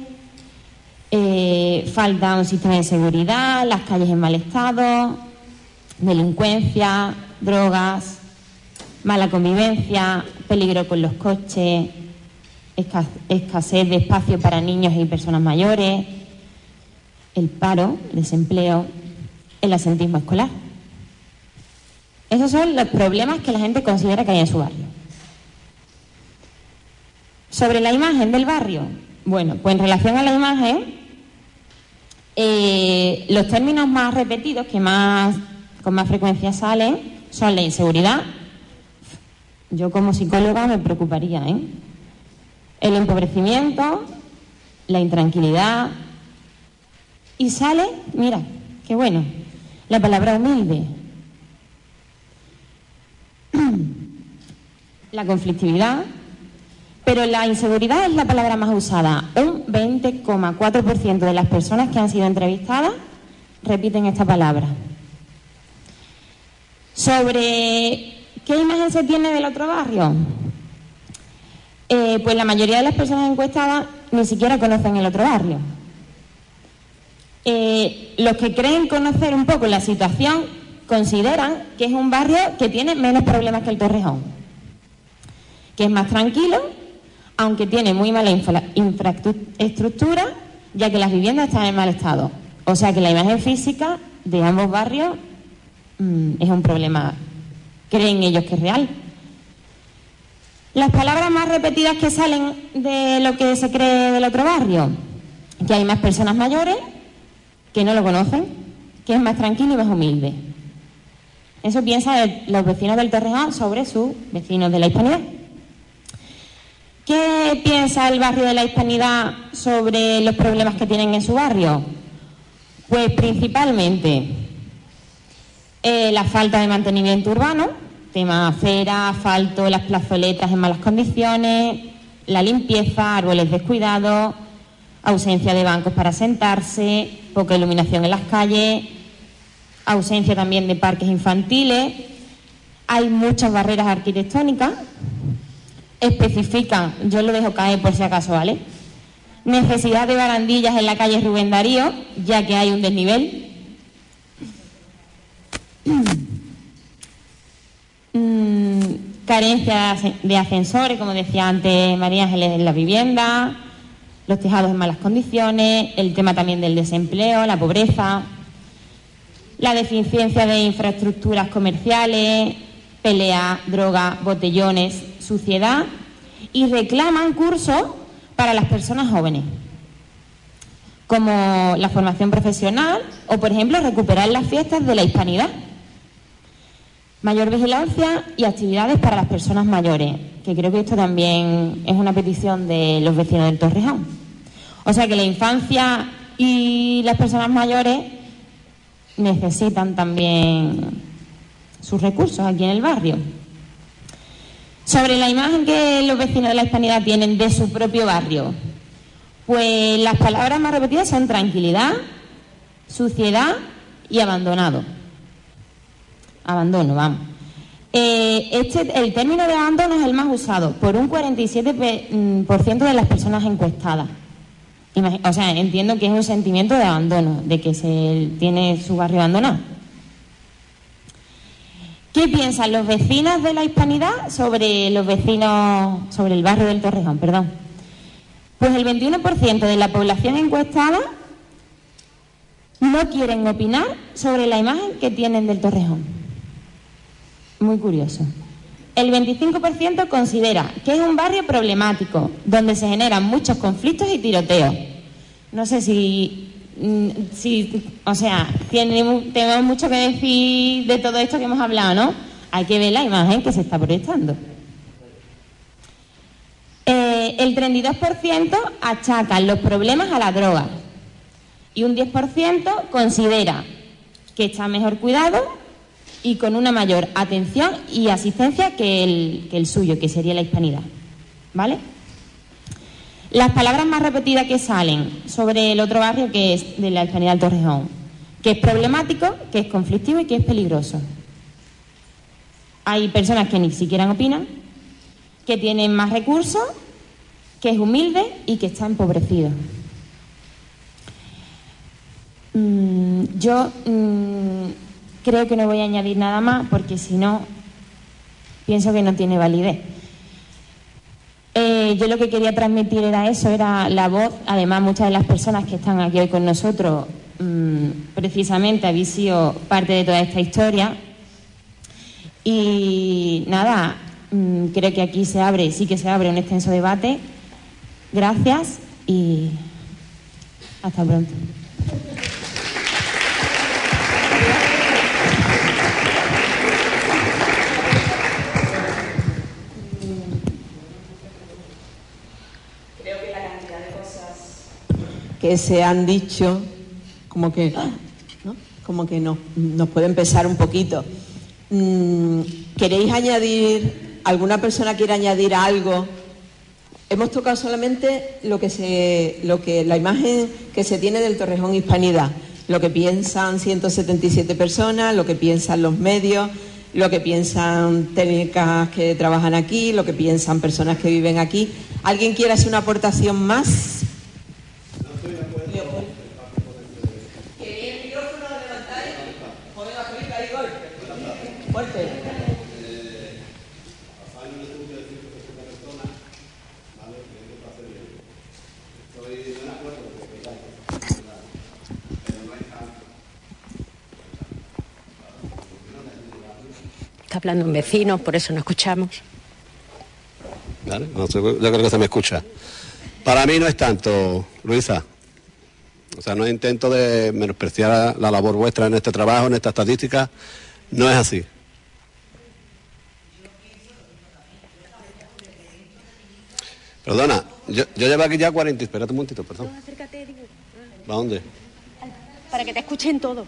falta un sistema de seguridad, las calles en mal estado, delincuencia, drogas, mala convivencia, peligro con los coches, escasez de espacio para niños y personas mayores, el paro, el desempleo, el asentismo escolar. Esos son los problemas que la gente considera que hay en su barrio. Sobre la imagen del barrio, bueno, pues en relación a la imagen, los términos más repetidos, que con más frecuencia salen, son la inseguridad. Yo como psicóloga me preocuparía, el empobrecimiento, la intranquilidad, y sale, mira, qué bueno, la palabra humilde, la conflictividad. Pero la inseguridad es la palabra más usada. Un 20,4% de las personas que han sido entrevistadas repiten esta palabra. ¿Sobre qué imagen se tiene del otro barrio? Pues la mayoría de las personas encuestadas ni siquiera conocen el otro barrio. Los que creen conocer un poco la situación consideran que es un barrio que tiene menos problemas que el Torrejón, que es más tranquilo, aunque tiene muy mala infraestructura, ya que las viviendas están en mal estado. O sea que la imagen física de ambos barrios es un problema, creen ellos que es real. Las palabras más repetidas que salen de lo que se cree del otro barrio, que hay más personas mayores que no lo conocen, que es más tranquilo y más humilde. Eso piensan los vecinos del Torrejón sobre sus vecinos de la Hispanidad. ¿Qué piensa el barrio de la Hispanidad sobre los problemas que tienen en su barrio? Pues principalmente la falta de mantenimiento urbano, tema acera, asfalto, las plazoletas en malas condiciones, la limpieza, árboles descuidados, ausencia de bancos para sentarse, poca iluminación en las calles, ausencia también de parques infantiles, hay muchas barreras arquitectónicas, especifican, yo lo dejo caer por si acaso, ¿vale? Necesidad de barandillas en la calle Rubén Darío, ya que hay un desnivel. Carencia de ascensores, como decía antes María Ángeles, en la vivienda, los tejados en malas condiciones, el tema también del desempleo, la pobreza, la deficiencia de infraestructuras comerciales, pelea, droga, botellones, suciedad, y reclaman cursos para las personas jóvenes, como la formación profesional o, por ejemplo, recuperar las fiestas de la Hispanidad. Mayor vigilancia y actividades para las personas mayores, que creo que esto también es una petición de los vecinos del Torrejón. O sea que la infancia y las personas mayores necesitan también sus recursos aquí en el barrio. Sobre la imagen que los vecinos de la Hispanidad tienen de su propio barrio, pues las palabras más repetidas son tranquilidad, suciedad y abandonado. Abandono, vamos. El término de abandono es el más usado por un 47% de las personas encuestadas. O sea, entiendo que es un sentimiento de abandono, de que se tiene su barrio abandonado. ¿Qué piensan los vecinos de la Hispanidad sobre el barrio del Torrejón? Perdón. Pues el 21% de la población encuestada no quieren opinar sobre la imagen que tienen del Torrejón. Muy curioso. El 25% considera que es un barrio problemático, donde se generan muchos conflictos y tiroteos. No sé tenemos mucho que decir de todo esto que hemos hablado, ¿no? Hay que ver la imagen que se está proyectando. El 32% achacan los problemas a la droga y un 10% considera que está mejor cuidado y con una mayor atención y asistencia que el suyo, que sería la Hispanidad, ¿vale? Las palabras más repetidas que salen sobre el otro barrio, que es de la Hispanidad del Torrejón, que es problemático, que es conflictivo y que es peligroso. Hay personas que ni siquiera opinan, que tienen más recursos, que es humilde y que está empobrecido. Yo creo que no voy a añadir nada más, porque si no, pienso que no tiene validez. Yo lo que quería transmitir era la voz. Además, muchas de las personas que están aquí hoy con nosotros precisamente habéis sido parte de toda esta historia. Y nada, creo que aquí sí que se abre un extenso debate. Gracias y hasta pronto. Que se han dicho como que no nos puede empezar un poquito. ¿Queréis añadir, alguna persona quiere añadir algo? Hemos tocado solamente la imagen que se tiene del Torrejón Hispanidad, lo que piensan 177 personas, lo que piensan los medios, lo que piensan técnicas que trabajan aquí, lo que piensan personas que viven aquí. ¿Alguien quiere hacer una aportación más? Está hablando un vecino, por eso no escuchamos. ¿Vale? No, yo creo que se me escucha. Para mí no es tanto, Luisa. O sea, no intento de menospreciar la labor vuestra en este trabajo, en esta estadística. No es así. Perdona, yo llevo aquí ya 40... Espérate un momentito, perdón. No, acércate, digo. ¿A dónde? Para que te escuchen todo.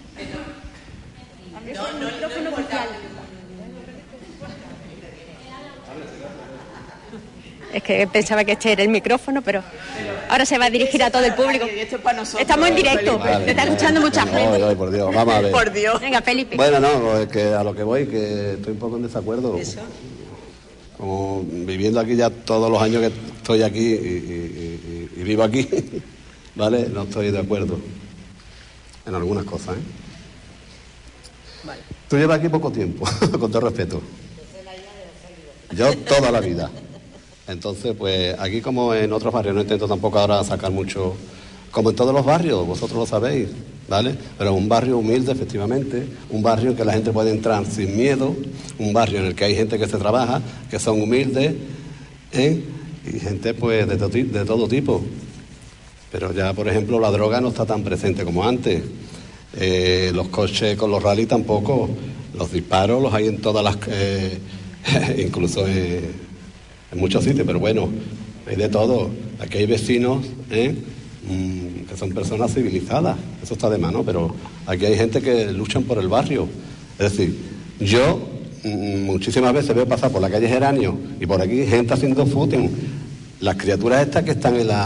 Es que pensaba que este era el micrófono, pero ahora se va a dirigir a todo el público. Estamos en directo, te está escuchando mucha gente. Ay, por Dios, vamos a ver. Por Dios. Venga, Felipe. Bueno, no, es que a lo que voy, que estoy un poco en desacuerdo. ¿Eso? Como viviendo aquí ya todos los años que estoy aquí y vivo aquí, ¿vale? No estoy de acuerdo en algunas cosas, ¿eh? Vale. Tú llevas aquí poco tiempo, con todo respeto. Yo toda la vida. Entonces, pues aquí como en otros barrios, no intento tampoco ahora sacar mucho, como en todos los barrios, vosotros lo sabéis, ¿vale? Pero un barrio humilde, efectivamente, un barrio en que la gente puede entrar sin miedo, un barrio en el que hay gente que se trabaja, que son humildes, ¿eh? Y gente pues de todo tipo. Pero ya, por ejemplo, la droga no está tan presente como antes. Los coches con los rally tampoco. Los disparos los hay en todas las... incluso en muchos sitios, pero bueno, hay de todo. Aquí hay vecinos, que son personas civilizadas, eso está de mano, pero aquí hay gente que luchan por el barrio. Es decir, yo muchísimas veces veo pasar por la calle Geranio y por aquí gente haciendo footing. Las criaturas estas que están en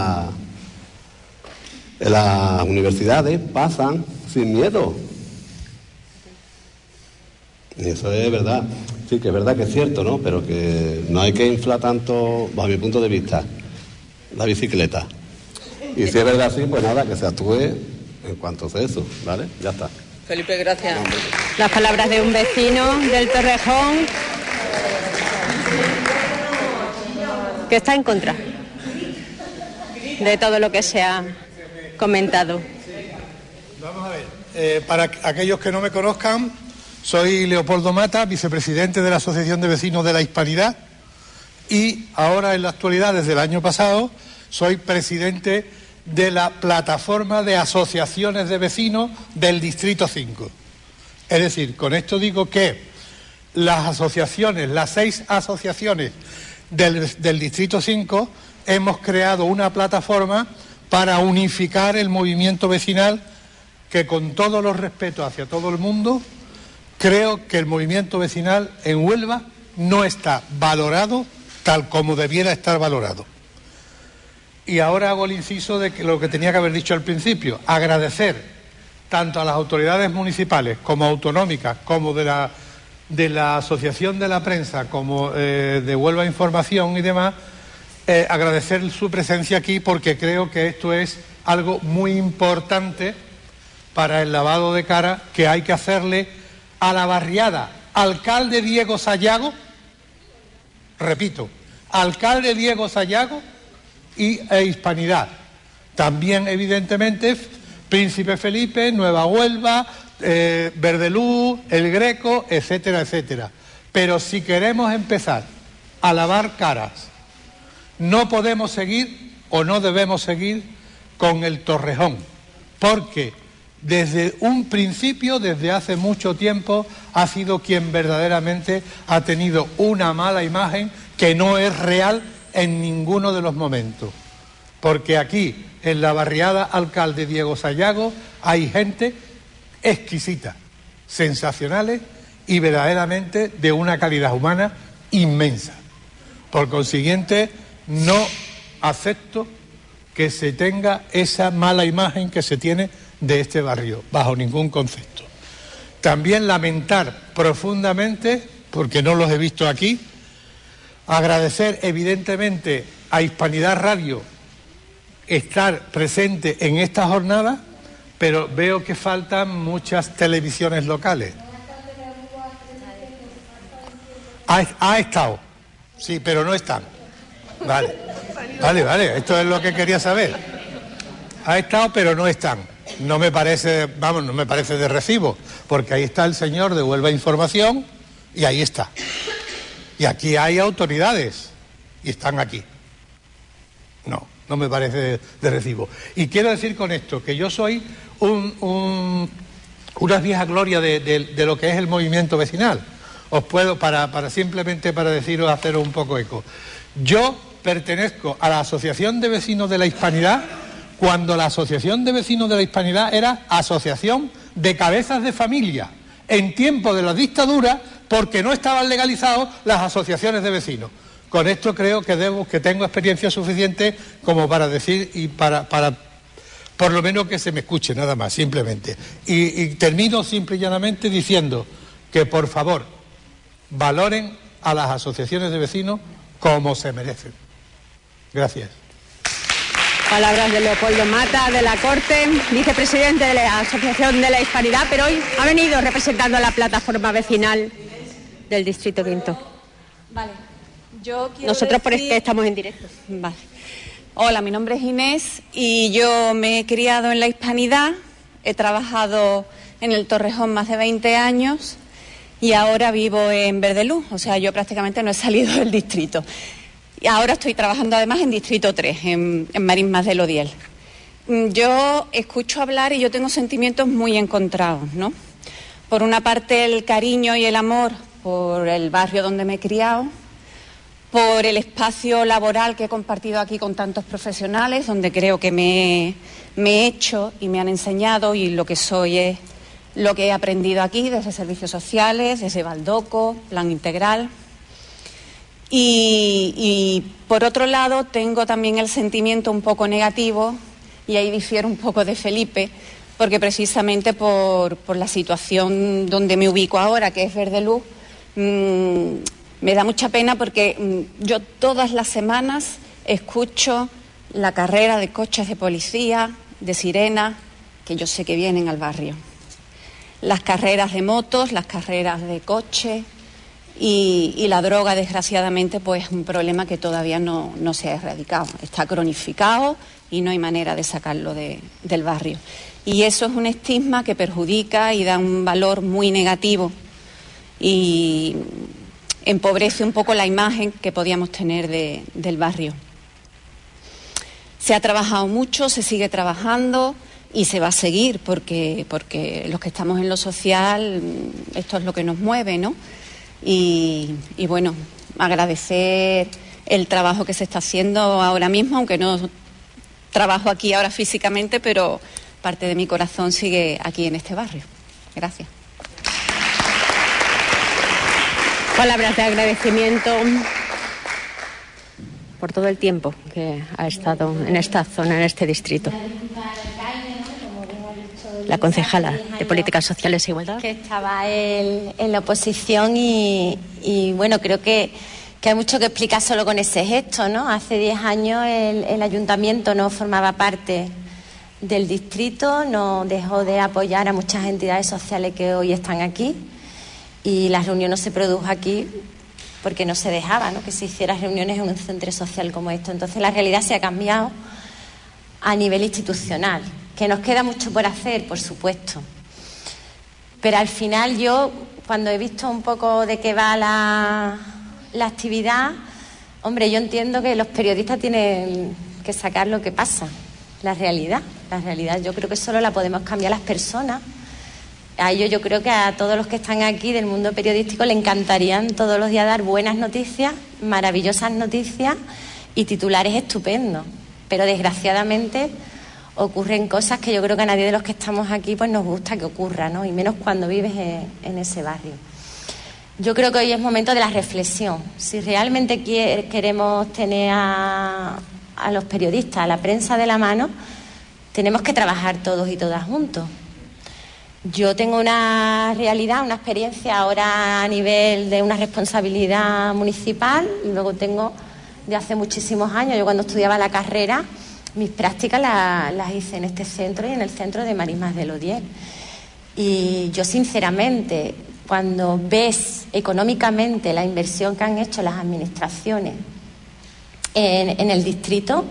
las universidades pasan sin miedo. Y eso es verdad. Sí, que es verdad que es cierto, ¿no? Pero que no hay que inflar tanto, bajo mi punto de vista, la bicicleta. Y si es verdad así, pues nada, que se actúe en cuanto a eso, ¿vale? Ya está. Felipe, gracias. Las palabras de un vecino del Torrejón que está en contra de todo lo que se ha comentado. Vamos a ver, para aquellos que no me conozcan, soy Leopoldo Mata, vicepresidente de la Asociación de Vecinos de la Hispanidad, y ahora en la actualidad, desde el año pasado, soy presidente de la plataforma de asociaciones de vecinos del Distrito 5. Es decir, con esto digo que las asociaciones, las 6 asociaciones del Distrito 5, hemos creado una plataforma para unificar el movimiento vecinal, que con todos los respetos hacia todo el mundo, creo que el movimiento vecinal en Huelva no está valorado tal como debiera estar valorado. Y ahora hago el inciso de que lo que tenía que haber dicho al principio, agradecer tanto a las autoridades municipales como autonómicas, como de la Asociación de la Prensa, como de Huelva Información y demás, agradecer su presencia aquí, porque creo que esto es algo muy importante para el lavado de cara que hay que hacerle a la barriada Alcalde Diego Sayago, repito, Alcalde Diego Sayago e Hispanidad. También, evidentemente, Príncipe Felipe, Nueva Huelva, Verdeluz, El Greco, etcétera, etcétera. Pero si queremos empezar a lavar caras, no podemos seguir o no debemos seguir con el Torrejón, porque desde un principio, desde hace mucho tiempo, ha sido quien verdaderamente ha tenido una mala imagen que no es real en ninguno de los momentos. Porque aquí, en la barriada Alcalde Diego Sayago, hay gente exquisita, sensacionales y verdaderamente de una calidad humana inmensa. Por consiguiente, no acepto que se tenga esa mala imagen que se tiene de este barrio, bajo ningún concepto. También lamentar profundamente, porque no los he visto aquí, agradecer evidentemente a Hispanidad Radio estar presente en esta jornada, pero veo que faltan muchas televisiones locales. Ha estado, sí, pero no están. Vale, esto es lo que quería saber. Ha estado, pero no están. No me parece, no me parece de recibo, porque ahí está el señor de Huelva Información y ahí está. Y aquí hay autoridades y están aquí. No me parece de recibo. Y quiero decir con esto que yo soy una vieja gloria de lo que es el movimiento vecinal. Os puedo, simplemente para deciros, haceros un poco eco. Yo pertenezco a la Asociación de Vecinos de la Hispanidad cuando la Asociación de Vecinos de la Hispanidad era asociación de cabezas de familia en tiempo de la dictadura, porque no estaban legalizadas las asociaciones de vecinos. Con esto creo que tengo experiencia suficiente como para decir y para por lo menos que se me escuche, nada más, simplemente. Y termino simple y llanamente diciendo que, por favor, valoren a las asociaciones de vecinos como se merecen. Gracias. Palabras de Leopoldo Mata, de la Corte, vicepresidente de la Asociación de la Hispanidad, pero hoy ha venido representando a la plataforma vecinal del Distrito Quinto. Vale, yo quiero Nosotros decir... porque estamos en directo. Vale. Hola, mi nombre es Inés y yo me he criado en la Hispanidad, he trabajado en el Torrejón más de 20 años y ahora vivo en Verdeluz, o sea, yo prácticamente no he salido del distrito. Y ahora estoy trabajando además en Distrito 3, en Marismas del Odiel. Yo escucho hablar y yo tengo sentimientos muy encontrados, ¿no? Por una parte el cariño y el amor por el barrio donde me he criado, por el espacio laboral que he compartido aquí con tantos profesionales, donde creo que me he hecho y me han enseñado, y lo que soy es lo que he aprendido aquí, desde servicios sociales, desde Baldoco, Plan Integral. Y por otro lado tengo también el sentimiento un poco negativo, y ahí difiero un poco de Felipe, porque precisamente por la situación donde me ubico ahora, que es Verdeluz, me da mucha pena porque yo todas las semanas escucho la carrera de coches de policía, de sirena, que yo sé que vienen al barrio. Las carreras de motos, las carreras de coche. Y la droga, desgraciadamente, pues es un problema que todavía no se ha erradicado. Está cronificado y no hay manera de sacarlo del barrio. Y eso es un estigma que perjudica y da un valor muy negativo y empobrece un poco la imagen que podíamos tener del barrio. Se ha trabajado mucho, se sigue trabajando y se va a seguir porque los que estamos en lo social, esto es lo que nos mueve, ¿no? Y bueno, agradecer el trabajo que se está haciendo ahora mismo, aunque no trabajo aquí ahora físicamente, pero parte de mi corazón sigue aquí en este barrio. Gracias. Palabras de agradecimiento por todo el tiempo que ha estado en esta zona, en este distrito. La concejala de Políticas Sociales e Igualdad. Que estaba él en la oposición y bueno, creo que hay mucho que explicar solo con ese gesto, ¿no? Hace 10 años el ayuntamiento no formaba parte del distrito, no dejó de apoyar a muchas entidades sociales que hoy están aquí, y la reunión no se produjo aquí porque no se dejaba, ¿no?, que se hicieran reuniones en un centro social como esto. Entonces la realidad se ha cambiado a nivel institucional. Que nos queda mucho por hacer, por supuesto. Pero al final yo, cuando he visto un poco de qué va la actividad, hombre, yo entiendo que los periodistas tienen que sacar lo que pasa, la realidad. La realidad yo creo que solo la podemos cambiar las personas. A ello yo creo que a todos los que están aquí del mundo periodístico le encantarían todos los días dar buenas noticias, maravillosas noticias y titulares estupendos. Pero desgraciadamente ocurren cosas que yo creo que a nadie de los que estamos aquí pues nos gusta que ocurra, ¿no? Y menos cuando vives en ese barrio. Yo creo que hoy es momento de la reflexión. Si realmente queremos tener a los periodistas, a la prensa de la mano, tenemos que trabajar todos y todas juntos. Yo tengo una realidad, una experiencia ahora a nivel de una responsabilidad municipal, y luego tengo de hace muchísimos años. Yo cuando estudiaba la carrera, mis prácticas las hice en este centro y en el centro de Marismas del Odiel. Y yo, sinceramente, cuando ves económicamente la inversión que han hecho las administraciones en el distrito,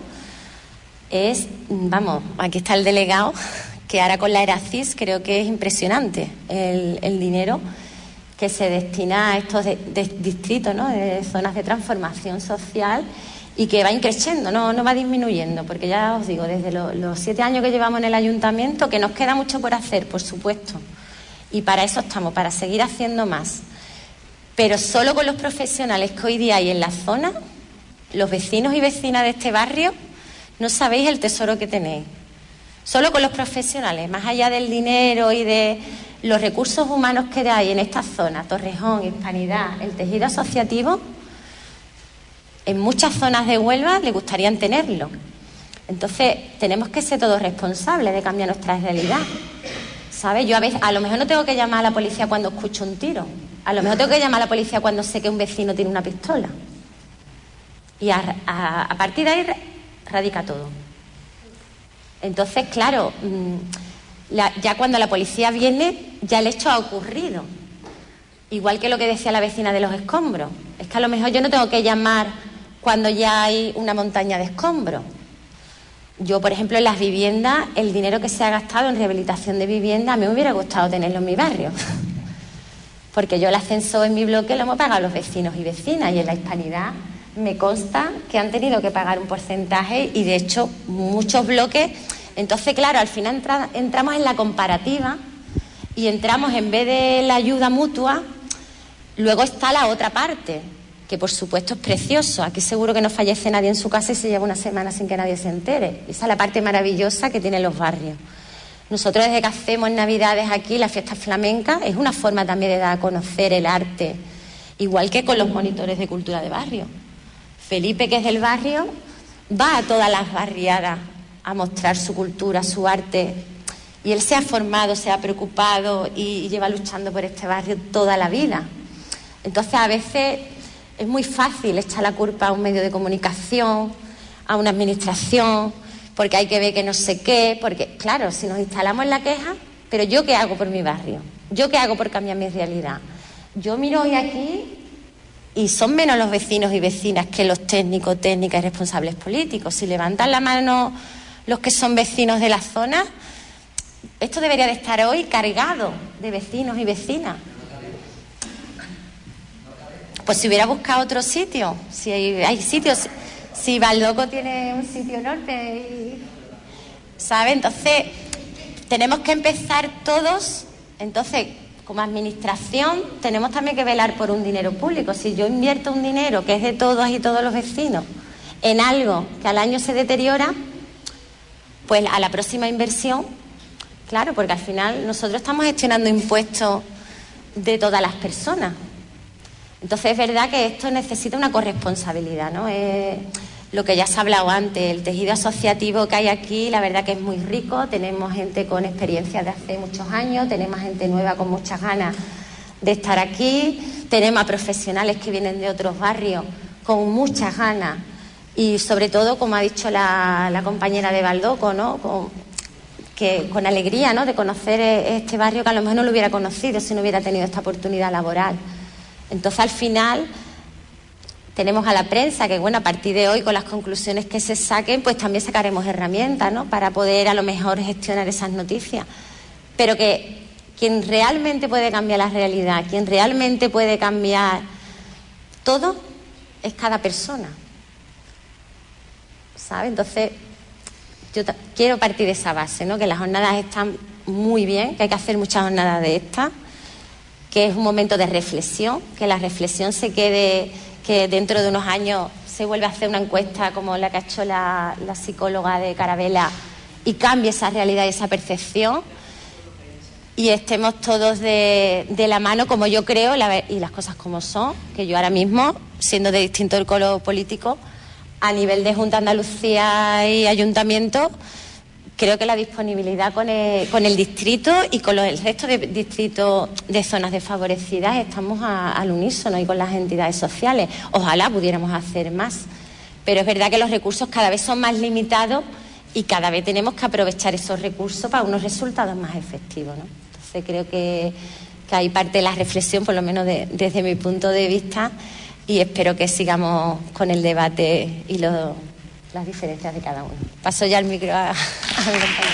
vamos, aquí está el delegado, que ahora con la ERACIS creo que es impresionante el dinero que se destina a estos distritos, ¿no?, de zonas de transformación social, y que va increciendo, no va disminuyendo, porque ya os digo, desde los 7 años que llevamos en el ayuntamiento, que nos queda mucho por hacer, por supuesto, y para eso estamos, para seguir haciendo más. Pero solo con los profesionales que hoy día hay en la zona, los vecinos y vecinas de este barrio no sabéis el tesoro que tenéis. Solo con los profesionales, más allá del dinero y de los recursos humanos que hay en esta zona, Torrejón, Hispanidad, el tejido asociativo, en muchas zonas de Huelva le gustaría tenerlo. Entonces, tenemos que ser todos responsables de cambiar nuestra realidad. ¿Sabes? Yo a lo mejor no tengo que llamar a la policía cuando escucho un tiro. A lo mejor tengo que llamar a la policía cuando sé que un vecino tiene una pistola. Y a partir de ahí radica todo. Entonces, claro, ya cuando la policía viene, ya el hecho ha ocurrido. Igual que lo que decía la vecina de los escombros. Es que a lo mejor yo no tengo que llamar cuando ya hay una montaña de escombros. Yo, por ejemplo, en las viviendas, el dinero que se ha gastado en rehabilitación de vivienda, a mí me hubiera gustado tenerlo en mi barrio. Porque yo el ascensor en mi bloque lo hemos pagado los vecinos y vecinas, y en la Hispanidad me consta que han tenido que pagar un porcentaje y, de hecho, muchos bloques. Entonces, claro, al final entramos en la comparativa y entramos, en vez de la ayuda mutua, luego está la otra parte, que por supuesto es precioso. Aquí seguro que no fallece nadie en su casa y se lleva una semana sin que nadie se entere. Esa es la parte maravillosa que tienen los barrios. Nosotros, desde que hacemos Navidades aquí, las fiestas flamencas, es una forma también de dar a conocer el arte, igual que con los monitores de cultura de barrio. Felipe, que es del barrio, va a todas las barriadas a mostrar su cultura, su arte, y él se ha formado, se ha preocupado y lleva luchando por este barrio toda la vida. Entonces, a veces es muy fácil echar la culpa a un medio de comunicación, a una administración, porque hay que ver que no sé qué, porque, claro, si nos instalamos en la queja, pero ¿yo qué hago por mi barrio? ¿Yo qué hago por cambiar mi realidad? Yo miro hoy aquí y son menos los vecinos y vecinas que los técnicos, técnicas y responsables políticos. Si levantan la mano los que son vecinos de la zona, esto debería de estar hoy cargado de vecinos y vecinas. Pues si hubiera buscado otro sitio, si hay sitios, si Baldoco tiene un sitio enorme, ¿sabe? Entonces, tenemos que empezar todos. Entonces, como administración, tenemos también que velar por un dinero público. Si yo invierto un dinero que es de todos y todos los vecinos en algo que al año se deteriora, pues a la próxima inversión, claro, porque al final nosotros estamos gestionando impuestos de todas las personas. Entonces es verdad que esto necesita una corresponsabilidad, ¿no? Lo que ya se ha hablado antes, el tejido asociativo que hay aquí, la verdad que es muy rico. Tenemos gente con experiencia de hace muchos años, tenemos gente nueva con muchas ganas de estar aquí, tenemos a profesionales que vienen de otros barrios con muchas ganas y, sobre todo, como ha dicho la compañera de Baldoco, ¿no? Con alegría, ¿no?, de conocer este barrio que a lo mejor no lo hubiera conocido si no hubiera tenido esta oportunidad laboral. Entonces, al final, tenemos a la prensa que, bueno, a partir de hoy, con las conclusiones que se saquen, pues también sacaremos herramientas, ¿no?, para poder a lo mejor gestionar esas noticias. Pero que quien realmente puede cambiar la realidad, quien realmente puede cambiar todo, es cada persona, ¿sabe? Entonces, yo quiero partir de esa base, ¿no?, que las jornadas están muy bien, que hay que hacer muchas jornadas de estas, que es un momento de reflexión, que la reflexión se quede, que dentro de unos años se vuelve a hacer una encuesta como la que ha hecho la psicóloga de Carabela y cambie esa realidad y esa percepción y estemos todos de la mano, como yo creo, y las cosas como son, que yo ahora mismo, siendo de distinto color político, a nivel de Junta de Andalucía y Ayuntamiento, creo que la disponibilidad con el distrito y con el resto de distritos de zonas desfavorecidas estamos al unísono, y con las entidades sociales. Ojalá pudiéramos hacer más, pero es verdad que los recursos cada vez son más limitados y cada vez tenemos que aprovechar esos recursos para unos resultados más efectivos, ¿no? Entonces creo que hay parte de la reflexión, por lo menos desde mi punto de vista, y espero que sigamos con el debate y las diferencias de cada uno. Paso ya el micro a mi compañero.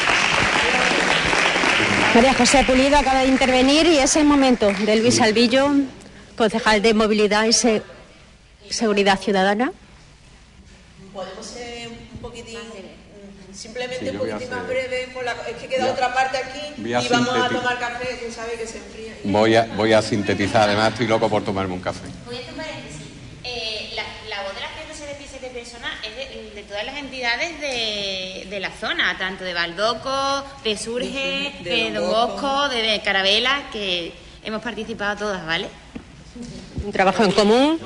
María José Pulido acaba de intervenir y es el momento de Luis Albillo, concejal de Movilidad y Seguridad Ciudadana. Podemos ser un poquitín, simplemente un poquitín más breve, es que queda otra parte aquí y vamos a tomar café, que sabe que se enfría. Voy a sintetizar, además estoy loco por tomarme un café. Voy a hacer un paréntesis. La voz de la fiesta se de zona es de todas las entidades de la zona, tanto de Baldoco, de Surge, de Don Bosco, de Carabela, que hemos participado todas, ¿vale? Un trabajo en común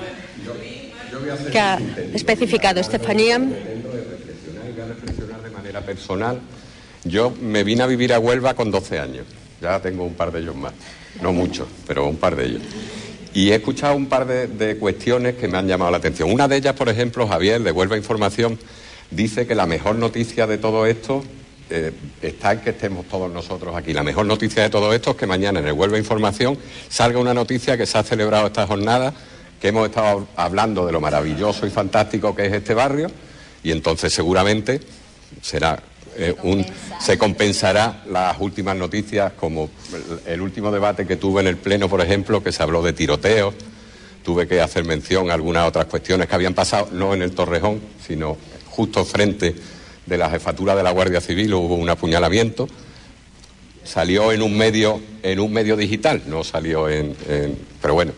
que ha especificado Estefanía. Voy a reflexionar de manera personal. Yo me vine a vivir a Huelva con 12 años. Ya tengo un par de ellos más. No muchos, pero un par de ellos. Y he escuchado un par de cuestiones que me han llamado la atención. Una de ellas, por ejemplo, Javier, de Huelva Información, dice que la mejor noticia de todo esto está en que estemos todos nosotros aquí. La mejor noticia de todo esto es que mañana en el Huelva Información salga una noticia que se ha celebrado esta jornada, que hemos estado hablando de lo maravilloso y fantástico que es este barrio, y entonces seguramente será se compensará las últimas noticias, como el último debate que tuve en el Pleno, por ejemplo, que se habló de tiroteos. Tuve que hacer mención a algunas otras cuestiones que habían pasado, no en el Torrejón, sino justo frente de la jefatura de la Guardia Civil hubo un apuñalamiento. Salió en un medio digital, no salió pero bueno,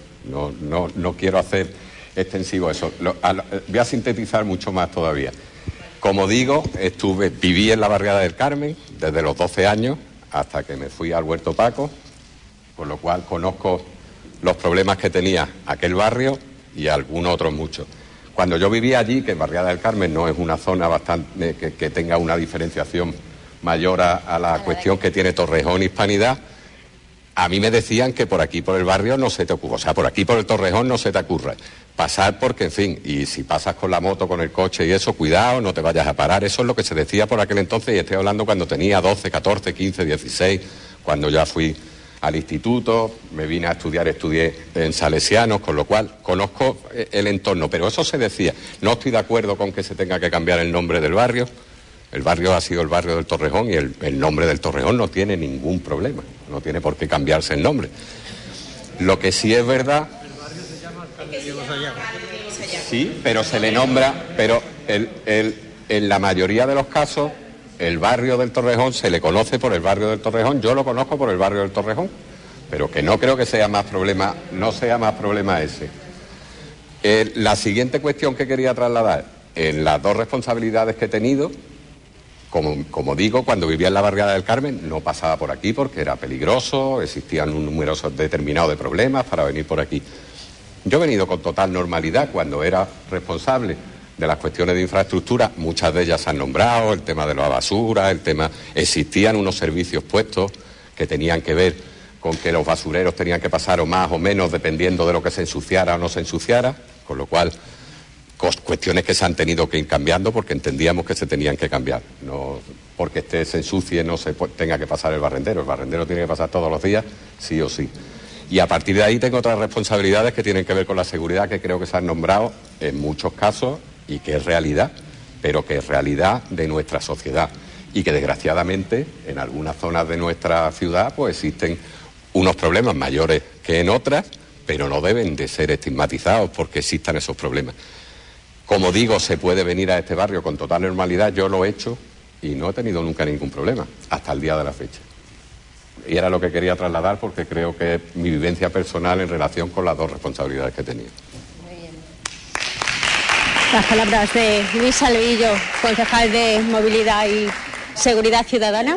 no quiero hacer extensivo eso. Voy a sintetizar mucho más todavía. Como digo, viví en la barriada del Carmen desde los 12 años hasta que me fui al Huerto Paco, con lo cual conozco los problemas que tenía aquel barrio y algunos otros muchos. Cuando yo vivía allí, que Barriada del Carmen no es una zona bastante que tenga una diferenciación mayor a la cuestión que tiene Torrejón y Hispanidad, a mí me decían que por aquí, por el barrio, no se te ocurra. O sea, por aquí, por el Torrejón, no se te ocurra pasar porque, en fin, y si pasas con la moto, con el coche y eso, cuidado, no te vayas a parar. Eso es lo que se decía por aquel entonces, y estoy hablando cuando tenía 12, 14, 15, 16, cuando ya fui al instituto, me vine a estudié en Salesianos, con lo cual conozco el entorno. Pero eso se decía. No estoy de acuerdo con que se tenga que cambiar el nombre del barrio. El barrio ha sido el barrio del Torrejón y el nombre del Torrejón no tiene ningún problema. No tiene por qué cambiarse el nombre. Lo que sí es verdad... El barrio se llama Alcalde Diego Sayago. Sí, pero se le nombra... Pero en la mayoría de los casos, el barrio del Torrejón se le conoce por el barrio del Torrejón. Yo lo conozco por el barrio del Torrejón. Pero que no creo que sea más problema, no sea más problema ese. La siguiente cuestión que quería trasladar, en las dos responsabilidades que he tenido... Como digo, cuando vivía en la barriada del Carmen no pasaba por aquí porque era peligroso, existían un número determinado de problemas para venir por aquí. Yo he venido con total normalidad cuando era responsable de las cuestiones de infraestructura, muchas de ellas se han nombrado, el tema de la basura, existían unos servicios puestos que tenían que ver con que los basureros tenían que pasar o más o menos dependiendo de lo que se ensuciara o no se ensuciara, con lo cual... cuestiones que se han tenido que ir cambiando porque entendíamos que se tenían que cambiar, no porque se ensucie no se tenga que pasar el barrendero tiene que pasar todos los días, sí o sí. Y a partir de ahí tengo otras responsabilidades que tienen que ver con la seguridad, que creo que se han nombrado en muchos casos y que es realidad, pero que es realidad de nuestra sociedad y que desgraciadamente en algunas zonas de nuestra ciudad pues existen unos problemas mayores que en otras, pero no deben de ser estigmatizados porque existan esos problemas. Como digo, se puede venir a este barrio con total normalidad, yo lo he hecho y no he tenido nunca ningún problema, hasta el día de la fecha. Y era lo que quería trasladar porque creo que es mi vivencia personal en relación con las dos responsabilidades que he tenido. Muy bien. Las palabras de Luis Alvillo, concejal de Movilidad y Seguridad Ciudadana.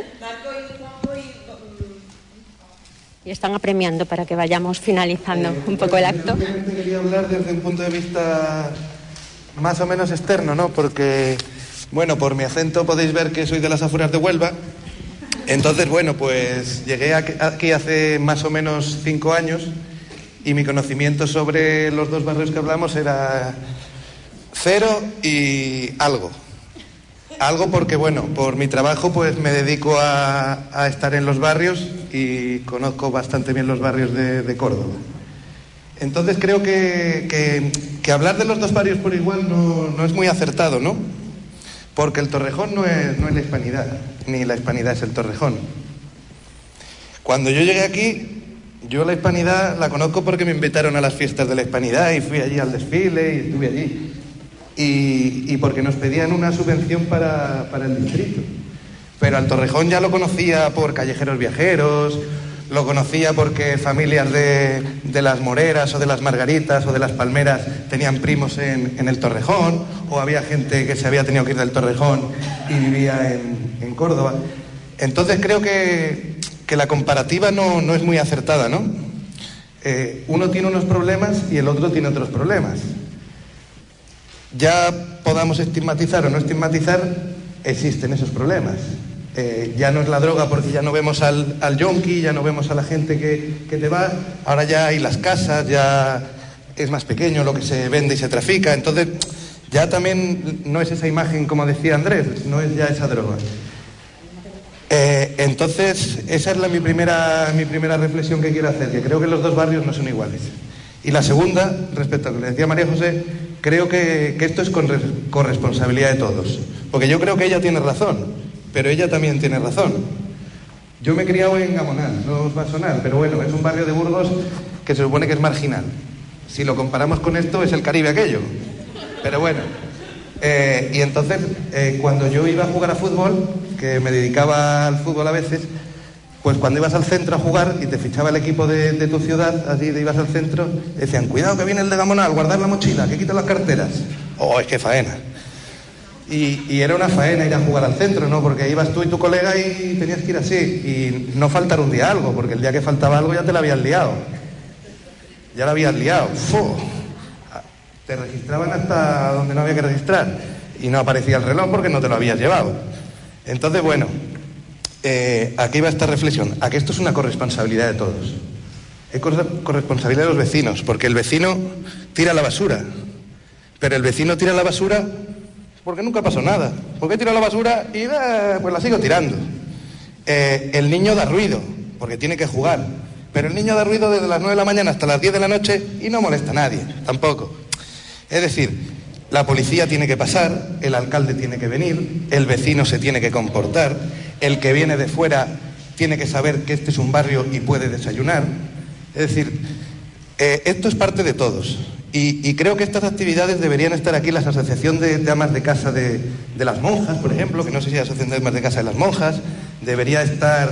Y están apremiando para que vayamos finalizando un poco el acto. Yo quería hablar desde un punto de vista... más o menos externo, ¿no? Porque, bueno, por mi acento podéis ver que soy de las afueras de Huelva. Entonces, bueno, pues llegué aquí hace más o menos 5 años y mi conocimiento sobre los dos barrios que hablamos era 0 y algo. Algo porque, bueno, por mi trabajo pues me dedico a estar en los barrios y conozco bastante bien los barrios de Córdoba. Entonces creo que hablar de los dos barrios por igual no es muy acertado, ¿no? Porque el Torrejón no es la Hispanidad, ni la Hispanidad es el Torrejón. Cuando yo llegué aquí, yo la Hispanidad la conozco porque me invitaron a las fiestas de la Hispanidad y fui allí al desfile y estuve allí. Y porque nos pedían una subvención para el distrito. Pero al Torrejón ya lo conocía por callejeros viajeros, lo conocía porque familias de las Moreras o de las Margaritas o de las Palmeras tenían primos en el Torrejón, o había gente que se había tenido que ir del Torrejón y vivía en Córdoba. Entonces creo que la comparativa no es muy acertada, ¿no? Uno tiene unos problemas y el otro tiene otros problemas. Ya podamos estigmatizar o no estigmatizar, existen esos problemas. Ya no es la droga porque ya no vemos al yonki, ya no vemos a la gente que te va, ahora ya hay las casas, ya es más pequeño lo que se vende y se trafica, entonces ya también no es esa imagen, como decía Andrés, no es ya esa droga. Entonces esa es mi primera reflexión que quiero hacer, que creo que los dos barrios no son iguales. Y la segunda, respecto a lo que le decía María José, creo que esto es con responsabilidad de todos, porque yo creo que ella tiene razón, pero ella también tiene razón. Yo me he criado en Gamonal, no os va a sonar, pero bueno, es un barrio de Burgos que se supone que es marginal. Si lo comparamos con esto, es el Caribe aquello. Pero bueno, y entonces, cuando yo iba a jugar a fútbol, que me dedicaba al fútbol a veces, pues cuando ibas al centro a jugar y te fichaba el equipo de tu ciudad, así te ibas al centro, decían, cuidado que viene el de Gamonal, guardar la mochila, que quita las carteras. Oh, es que faena. Y era una faena ir a jugar al centro, ¿no? Porque ibas tú y tu colega y tenías que ir así. Y no faltar un día algo, porque el día que faltaba algo ya te lo habías liado. Ya lo habías liado. ¡Fu! Te registraban hasta donde no había que registrar. Y no aparecía el reloj porque no te lo habías llevado. Entonces, bueno, aquí va esta reflexión. A que esto es una corresponsabilidad de todos. Es corresponsabilidad de los vecinos, porque el vecino tira la basura. Pero el vecino tira la basura porque nunca pasó nada. Porque tira la basura y pues la sigo tirando. El niño da ruido, porque tiene que jugar. Pero el niño da ruido desde las 9 de la mañana hasta las 10 de la noche y no molesta a nadie, tampoco. Es decir, la policía tiene que pasar, el alcalde tiene que venir, el vecino se tiene que comportar, el que viene de fuera tiene que saber que este es un barrio y puede desayunar. Es decir, esto es parte de todos. Y creo que estas actividades deberían estar aquí, la Asociación de Amas de Casa de las Monjas, por ejemplo, que no sé si es la Asociación de Amas de Casa de las Monjas, debería estar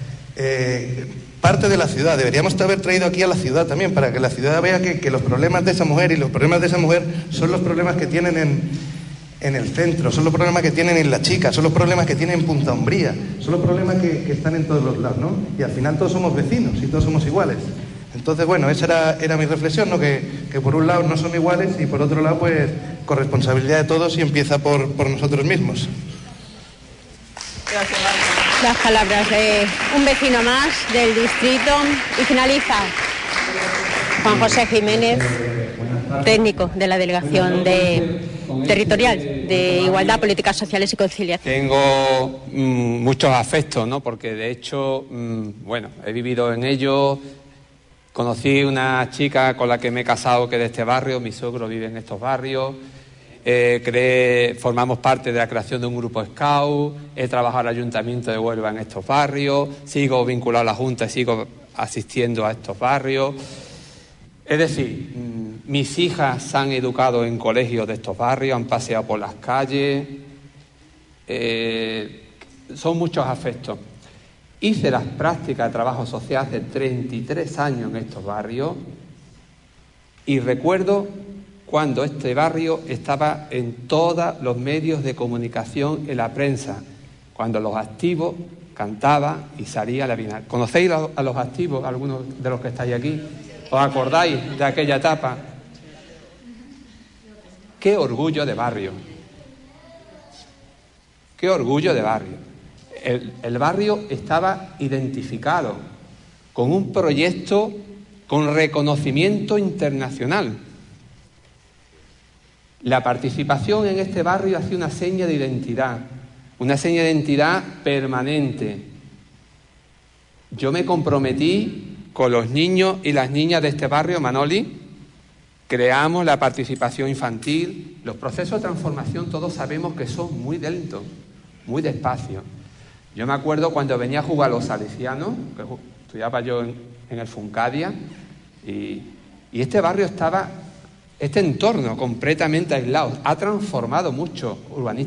parte de la ciudad, deberíamos haber traído aquí a la ciudad también, para que la ciudad vea que los problemas de esa mujer y los problemas de esa mujer son los problemas que tienen en el centro, son los problemas que tienen en La Chica, son los problemas que tienen en Punta Umbría, son los problemas que están en todos los lados, ¿no? Y al final todos somos vecinos y todos somos iguales. Entonces, bueno, esa era mi reflexión, ¿no? Que por un lado no son iguales y por otro lado, pues, corresponsabilidad de todos y empieza por nosotros mismos. Gracias. Las palabras de un vecino más del distrito y finaliza Juan José Jiménez, técnico de la Delegación Territorial de Igualdad, Políticas Sociales y Conciliación. Tengo muchos afectos, ¿no? Porque de hecho, bueno, he vivido en ello. Conocí una chica con la que me he casado que es de este barrio, mi suegro vive en estos barrios, formamos parte de la creación de un grupo scout, he trabajado en el Ayuntamiento de Huelva en estos barrios, sigo vinculado a la Junta y sigo asistiendo a estos barrios. Es decir, mis hijas se han educado en colegios de estos barrios, han paseado por las calles, son muchos afectos. Hice las prácticas de trabajo social hace 33 años en estos barrios y recuerdo cuando este barrio estaba en todos los medios de comunicación, en la prensa, cuando los activos cantaban y salía la Bienal. ¿Conocéis a los activos, algunos de los que estáis aquí? ¿Os acordáis de aquella etapa? ¡Qué orgullo de barrio! ¡Qué orgullo de barrio! El barrio estaba identificado con un proyecto con reconocimiento internacional. La participación en este barrio hace una seña de identidad permanente. Yo me comprometí con los niños y las niñas de este barrio, Manoli, creamos la participación infantil. Los procesos de transformación todos sabemos que son muy lentos, muy despacios. Yo me acuerdo cuando venía a jugar a los salesianos, que estudiaba yo en el Funcadia, y este barrio estaba, este entorno completamente aislado, ha transformado mucho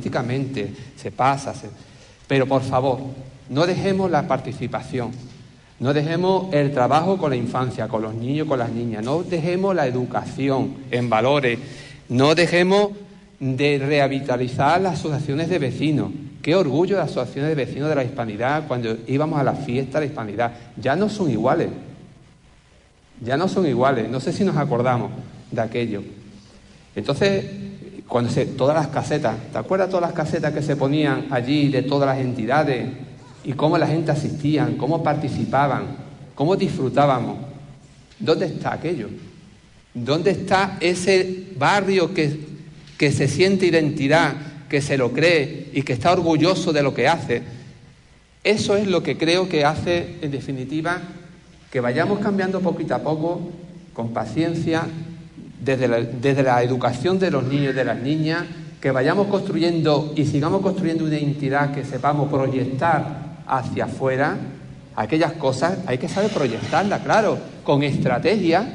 urbanísticamente, pero por favor, no dejemos la participación, no dejemos el trabajo con la infancia, con los niños, con las niñas, no dejemos la educación en valores, no dejemos de revitalizar las asociaciones de vecinos. Qué orgullo de las asociaciones de vecinos de la Hispanidad cuando íbamos a la fiesta de la Hispanidad. Ya no son iguales. Ya no son iguales. No sé si nos acordamos de aquello. Entonces, todas las casetas, ¿te acuerdas todas las casetas que se ponían allí de todas las entidades? Y cómo la gente asistía, cómo participaban, cómo disfrutábamos. ¿Dónde está aquello? ¿Dónde está ese barrio que se siente identidad, que se lo cree y que está orgulloso de lo que hace? Eso es lo que creo que hace, en definitiva, que vayamos cambiando poquito a poco, con paciencia, desde la educación de los niños y de las niñas, que vayamos construyendo y sigamos construyendo una identidad que sepamos proyectar hacia afuera. Aquellas cosas hay que saber proyectarlas, claro, con estrategia.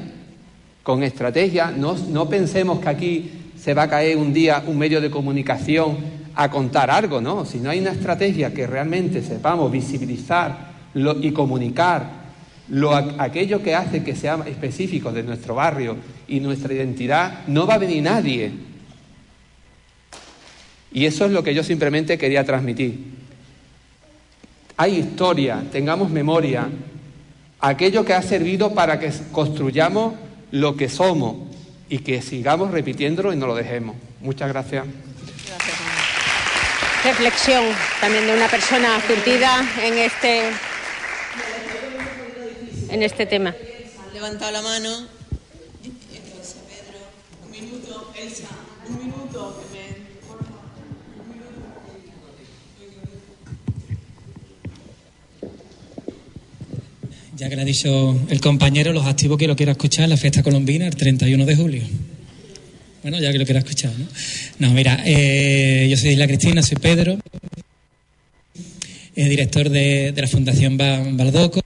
No pensemos que aquí se va a caer un día un medio de comunicación a contar algo, ¿no? Si no hay una estrategia que realmente sepamos visibilizar y comunicar aquello que hace que sea específico de nuestro barrio y nuestra identidad, no va a venir nadie. Y eso es lo que yo simplemente quería transmitir. Hay historia, tengamos memoria, aquello que ha servido para que construyamos lo que somos y que sigamos repitiéndolo y no lo dejemos. Muchas gracias. Reflexión también de una persona curtida en este tema. Han levantado la mano. Entonces, Pedro, un minuto. Elsa, un minuto. Ya que le ha dicho el compañero, los activos que lo quiera escuchar, la fiesta colombina, el 31 de julio. Bueno, ya que lo quiera escuchar, ¿no? No, mira, yo soy Isla Cristina, soy Pedro, director de la Fundación Baldoco,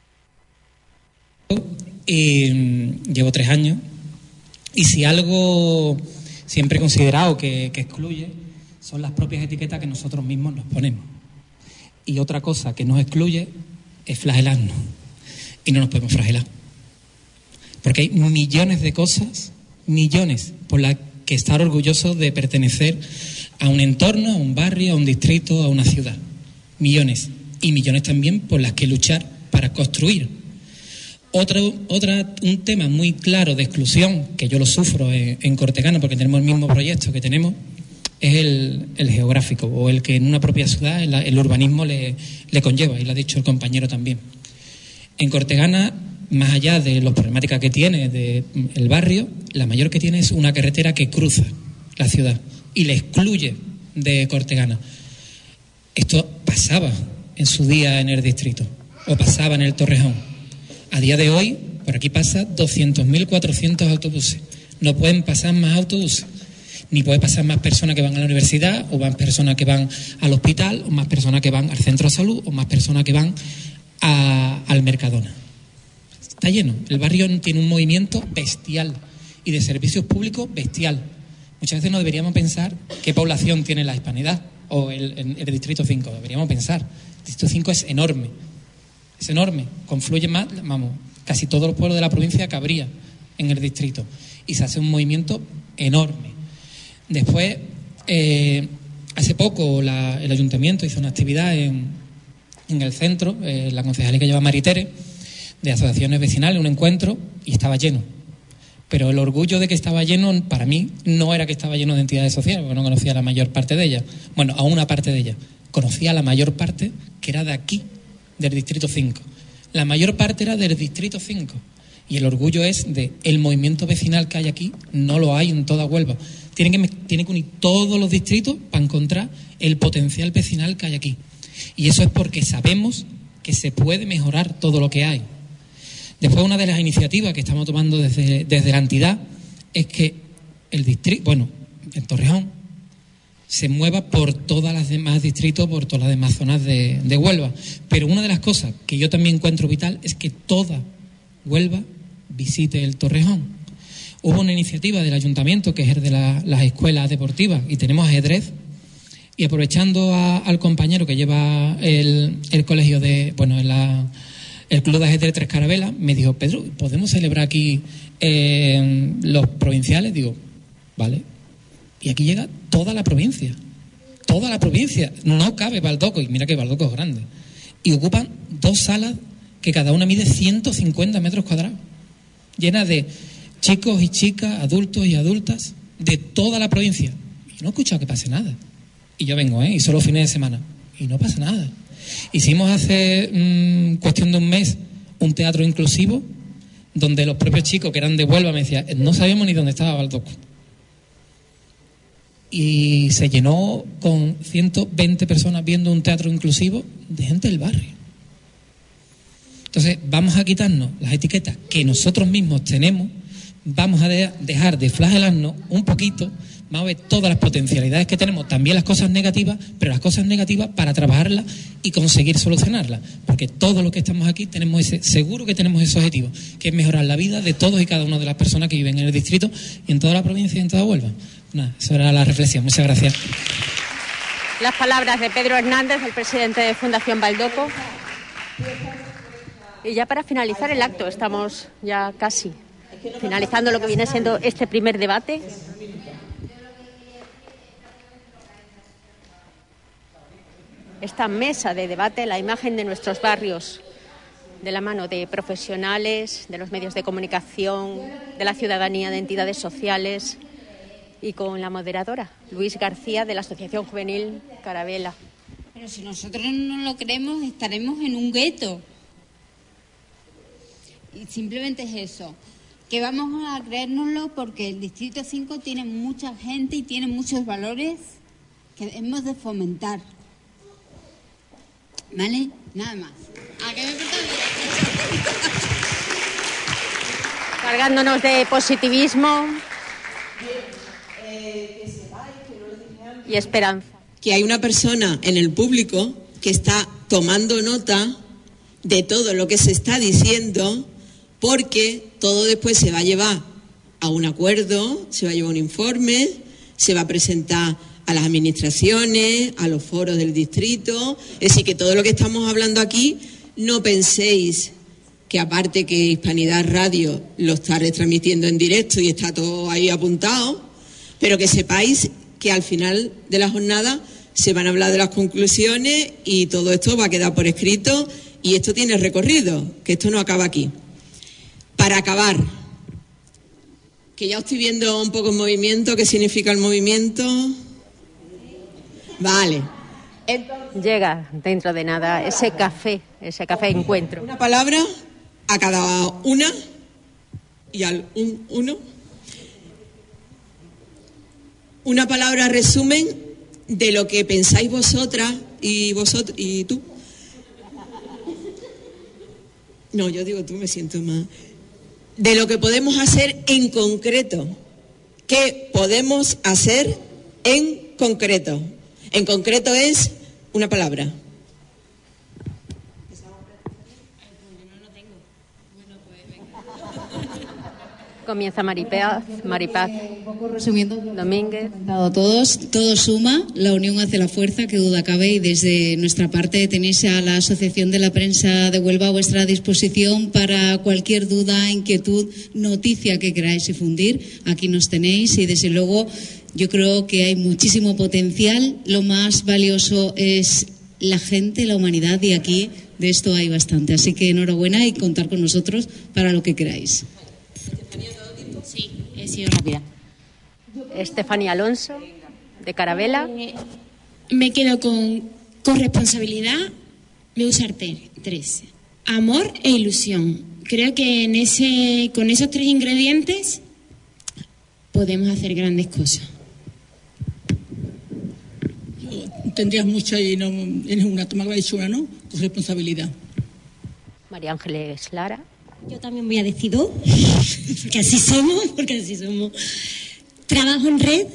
y llevo 3 años. Y si algo siempre he considerado que excluye, son las propias etiquetas que nosotros mismos nos ponemos. Y otra cosa que nos excluye es flagelarnos. Y no nos podemos flagelar. Porque hay millones de cosas, millones, por las que estar orgullosos de pertenecer a un entorno, a un barrio, a un distrito, a una ciudad. Millones. Y millones también por las que luchar para construir. Un tema muy claro de exclusión, que yo lo sufro en Cortegana, porque tenemos el mismo proyecto que tenemos, es el geográfico, o el que en una propia ciudad el urbanismo le conlleva, y lo ha dicho el compañero también. En Cortegana, más allá de las problemáticas que tiene el barrio, la mayor que tiene es una carretera que cruza la ciudad y le excluye de Cortegana. Esto pasaba en su día en el distrito, o pasaba en el Torrejón. A día de hoy, por aquí pasa 200.400 autobuses. No pueden pasar más autobuses, ni puede pasar más personas que van a la universidad, o más personas que van al hospital, o más personas que van al centro de salud, o más personas que van al Mercadona. Está lleno. El barrio tiene un movimiento bestial y de servicios públicos bestial. Muchas veces no deberíamos pensar qué población tiene la Hispanidad o el Distrito 5. Deberíamos pensar. El Distrito 5 es enorme. Es enorme. Confluye más, casi todos los pueblos de la provincia cabría en el distrito. Y se hace un movimiento enorme. Después, hace poco el ayuntamiento hizo una actividad en el centro, la concejalía que lleva Maritere, de asociaciones vecinales, un encuentro, y estaba lleno. Pero el orgullo de que estaba lleno, para mí, no era que estaba lleno de entidades sociales, porque no conocía la mayor parte de ellas. Bueno, a una parte de ellas. Conocía la mayor parte, que era de aquí, del Distrito 5. La mayor parte era del Distrito 5. Y el orgullo es de el movimiento vecinal que hay aquí, no lo hay en toda Huelva. Tienen que unir todos los distritos para encontrar el potencial vecinal que hay aquí. Y eso es porque sabemos que se puede mejorar todo lo que hay. Después, una de las iniciativas que estamos tomando desde la entidad es que el Torrejón se mueva por todas las demás distritos, por todas las demás zonas de Huelva. Pero una de las cosas que yo también encuentro vital es que toda Huelva visite el Torrejón. Hubo una iniciativa del ayuntamiento que es el de las escuelas deportivas, y tenemos ajedrez. Y aprovechando al compañero que lleva el colegio El Club de Ajedrez Tres Carabelas me dijo, Pedro, ¿podemos celebrar aquí los provinciales? Digo, vale. Y aquí llega toda la provincia. Toda la provincia. No cabe Baldoco, y mira que Baldoco es grande. Y ocupan 2 salas que cada una mide 150 metros cuadrados, llenas de chicos y chicas, adultos y adultas de toda la provincia. Y no he escuchado que pase nada. Y yo vengo, y solo fines de semana. Y no pasa nada. Hicimos hace cuestión de un mes un teatro inclusivo donde los propios chicos que eran de Huelva me decían, no sabíamos ni dónde estaba Baldoco. Y se llenó con 120 personas viendo un teatro inclusivo de gente del barrio. Entonces vamos a quitarnos las etiquetas que nosotros mismos tenemos, vamos a dejar de flagelarnos un poquito, vamos a ver todas las potencialidades que tenemos, también las cosas negativas, pero las cosas negativas para trabajarlas y conseguir solucionarlas, porque todos los que estamos aquí seguro que tenemos ese objetivo, que es mejorar la vida de todos y cada una de las personas que viven en el distrito y en toda la provincia y en toda Huelva. Esa era la reflexión. Muchas gracias. Las palabras de Pedro Hernández, el presidente de Fundación Baldoco. Y ya para finalizar el acto, estamos ya casi finalizando lo que viene siendo este primer debate. Esta mesa de debate, la imagen de nuestros barrios, de la mano de profesionales, de los medios de comunicación, de la ciudadanía, de entidades sociales, y con la moderadora, Luis García, de la Asociación Juvenil Carabela. Pero si nosotros no lo creemos, estaremos en un gueto. Y simplemente es eso, que vamos a creérnoslo porque el Distrito 5 tiene mucha gente y tiene muchos valores que debemos de fomentar. ¿Vale? Nada más. ¿A qué me Cargándonos de positivismo y esperanza. Que hay una persona en el público que está tomando nota de todo lo que se está diciendo, porque todo después se va a llevar a un acuerdo, se va a llevar un informe, se va a presentar a las administraciones, a los foros del distrito. Es decir, que todo lo que estamos hablando aquí, no penséis que aparte que Hispanidad Radio lo está retransmitiendo en directo y está todo ahí apuntado, pero que sepáis que al final de la jornada se van a hablar de las conclusiones y todo esto va a quedar por escrito y esto tiene recorrido, que esto no acaba aquí. Para acabar, que ya os estoy viendo un poco en movimiento, ¿qué significa el movimiento? Vale. Llega dentro de nada ese café encuentro. Una palabra a cada una y al uno. Una palabra resumen de lo que pensáis vosotras y vosotros y tú. No, yo digo tú, me siento más. De lo que podemos hacer en concreto. ¿Qué podemos hacer en concreto? En concreto es una palabra. Comienza Maripaz, Resumiendo, Domínguez. Todo suma, la unión hace la fuerza, que duda cabe, y desde nuestra parte tenéis a la Asociación de la Prensa de Huelva a vuestra disposición para cualquier duda, inquietud, noticia que queráis difundir. Aquí nos tenéis y desde luego yo creo que hay muchísimo potencial. Lo más valioso es la gente, la humanidad, y aquí de esto hay bastante. Así que enhorabuena y contar con nosotros para lo que queráis. Sí, he sido rápida. Estefanía Alonso, de Carabela. Me quedo con corresponsabilidad, voy a usar 3. Amor e ilusión. Creo que con esos 3 ingredientes podemos hacer grandes cosas. Tendrías mucha y no en una, tú me habías dicho una, ¿no? Corresponsabilidad. María Ángeles Lara. Yo también voy a decir 2, porque así somos. Trabajo en red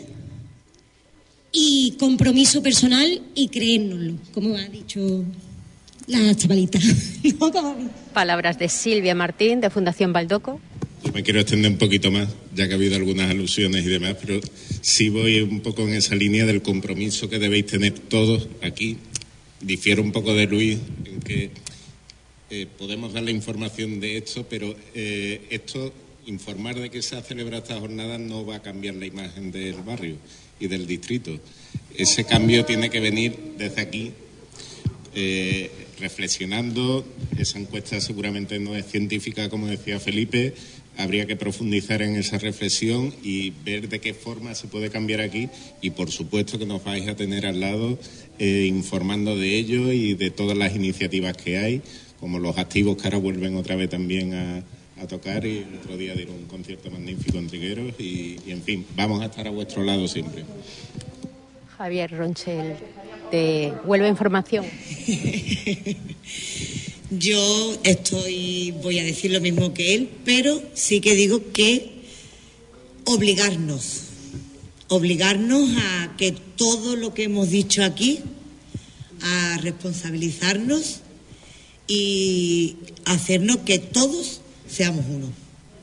y compromiso personal y creérnoslo, como ha dicho la chavalita. Palabras de Silvia Martín, de Fundación Baldoco. Yo me quiero extender un poquito más, ya que ha habido algunas alusiones y demás, pero sí voy un poco en esa línea del compromiso que debéis tener todos aquí. Difiero un poco de Luis en que podemos dar la información de esto, pero informar de que se ha celebrado esta jornada no va a cambiar la imagen del barrio y del distrito. Ese cambio tiene que venir desde aquí, reflexionando. Esa encuesta seguramente no es científica, como decía Felipe. Habría que profundizar en esa reflexión y ver de qué forma se puede cambiar aquí, y por supuesto que nos vais a tener al lado informando de ello y de todas las iniciativas que hay, como los activos que ahora vuelven otra vez también a tocar, y el otro día dieron un concierto magnífico en Trigueros y en fin, vamos a estar a vuestro lado siempre. Javier Ronchel, de Huelva Información. Yo voy a decir lo mismo que él, pero sí que digo que obligarnos a que todo lo que hemos dicho aquí, a responsabilizarnos y hacernos que todos seamos uno.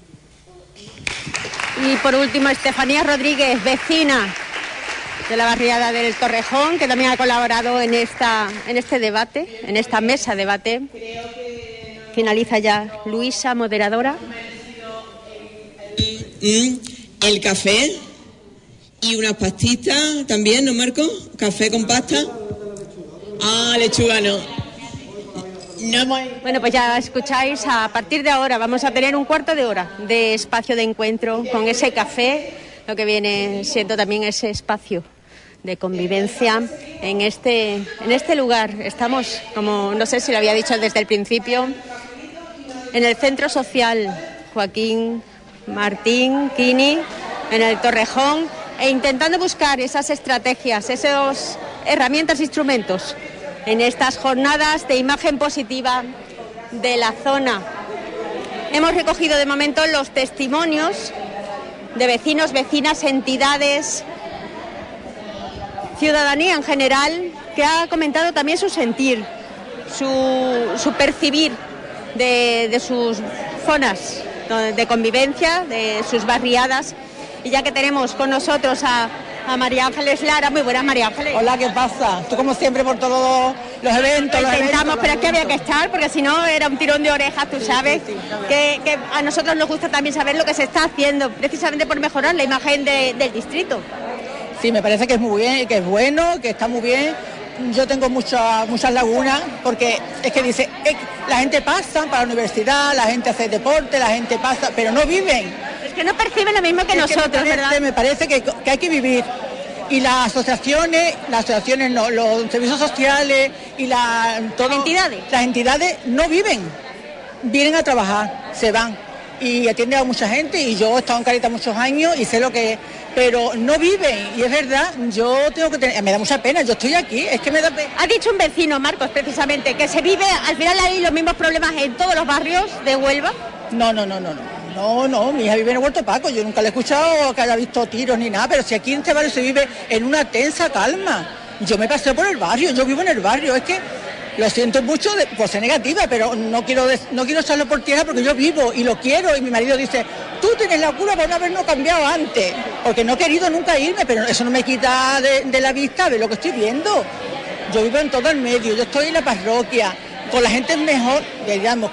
Y por último, Estefanía Rodríguez, vecina de la barriada del Torrejón, que también ha colaborado en este debate, en esta mesa de debate. Finaliza ya Luisa, moderadora. El café y unas pastitas también, ¿no, Marco? Café con pasta. Lechuga no. Bueno, pues ya escucháis, a partir de ahora vamos a tener un cuarto de hora de espacio de encuentro con ese café, lo que viene siendo también ese espacio de convivencia en este lugar. Estamos, como no sé si lo había dicho desde el principio, en el Centro Social Joaquín Martín Quini, en el Torrejón, e intentando buscar esas estrategias, esas herramientas, instrumentos en estas jornadas de imagen positiva de la zona. Hemos recogido de momento los testimonios de vecinos, vecinas, entidades, ciudadanía en general, que ha comentado también su sentir, su percibir de sus zonas de convivencia, de sus barriadas. Y ya que tenemos con nosotros a María Ángeles Lara. Muy buenas, María Ángeles. Hola, ¿qué pasa? Tú como siempre por todos los eventos. Pero es que había que estar, porque si no era un tirón de orejas, tú sabes. Sí, que a nosotros nos gusta también saber lo que se está haciendo, precisamente por mejorar la imagen del distrito. Sí, me parece que es muy bien, que es bueno, que está muy bien. Yo tengo muchas lagunas, porque es que dice, la gente pasa para la universidad, la gente hace deporte, la gente pasa, pero no viven. Es que no perciben lo mismo que nosotros, ¿verdad? Me parece que hay que vivir. Y las asociaciones no, los servicios sociales y las entidades no viven. Vienen a trabajar, se van. Y atienden a mucha gente, y yo he estado en Caritas muchos años y sé lo que es, pero no viven, y es verdad, yo tengo que tener, me da mucha pena, yo estoy aquí, es que me da pena. Ha dicho un vecino, Marcos, precisamente, que se vive, al final hay los mismos problemas en todos los barrios de Huelva. No, mi hija vive en el Huerto Paco, yo nunca le he escuchado que haya visto tiros ni nada, pero si aquí en este barrio se vive en una tensa calma. Yo me paseo por el barrio, yo vivo en el barrio, es que lo siento mucho por ser negativa, pero no quiero echarlo por tierra, porque yo vivo y lo quiero, y mi marido dice, tú tienes la cura por no habernos cambiado antes, porque no he querido nunca irme, pero eso no me quita de la vista de lo que estoy viendo. Yo vivo en todo el medio, yo estoy en la parroquia, con la gente mejor, digamos,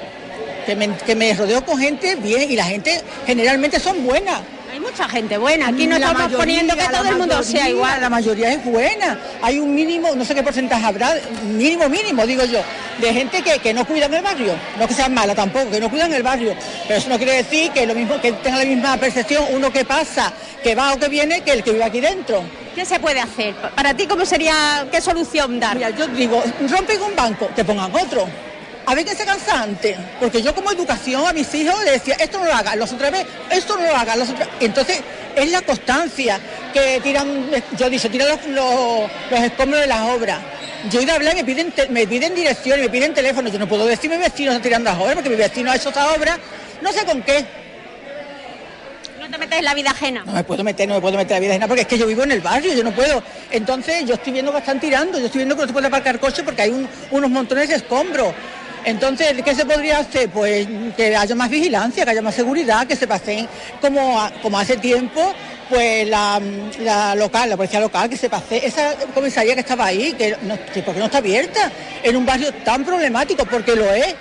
que me rodeo con gente bien, y la gente generalmente son buenas. Hay mucha gente buena, aquí no estamos poniendo que todo el mundo sea igual. La mayoría es buena, hay un mínimo, no sé qué porcentaje habrá, mínimo digo yo, de gente que no cuidan el barrio, no que sean malas tampoco, que no cuidan el barrio, pero eso no quiere decir que lo mismo, que tenga la misma percepción uno que pasa, que va o que viene, que el que vive aquí dentro. ¿Qué se puede hacer? Para ti, ¿cómo sería, qué solución dar? Mira, yo digo, rompen un banco, que pongan otro. A ver quién se cansa antes, porque yo como educación a mis hijos les decía, esto no lo hagas, los otra vez, esto no lo hagas, los otra vez. Entonces es la constancia que tiran, yo he dicho, tiran los escombros de las obras. Yo he ido a hablar, me piden dirección, me piden teléfono, yo no puedo decir mi vecino está tirando las obras, porque mi vecino ha hecho esa obra, no sé con qué. No te metes en la vida ajena. No me puedo meter en la vida ajena, porque es que yo vivo en el barrio, yo no puedo. Entonces yo estoy viendo que están tirando, yo estoy viendo que no se puede aparcar coche porque hay unos montones de escombros. Entonces, ¿qué se podría hacer? Pues que haya más vigilancia, que haya más seguridad, que se pasen como hace tiempo pues la local, la policía local, que se pase, esa comisaría que estaba ahí, ¿por qué no está abierta en un barrio tan problemático? Porque lo es.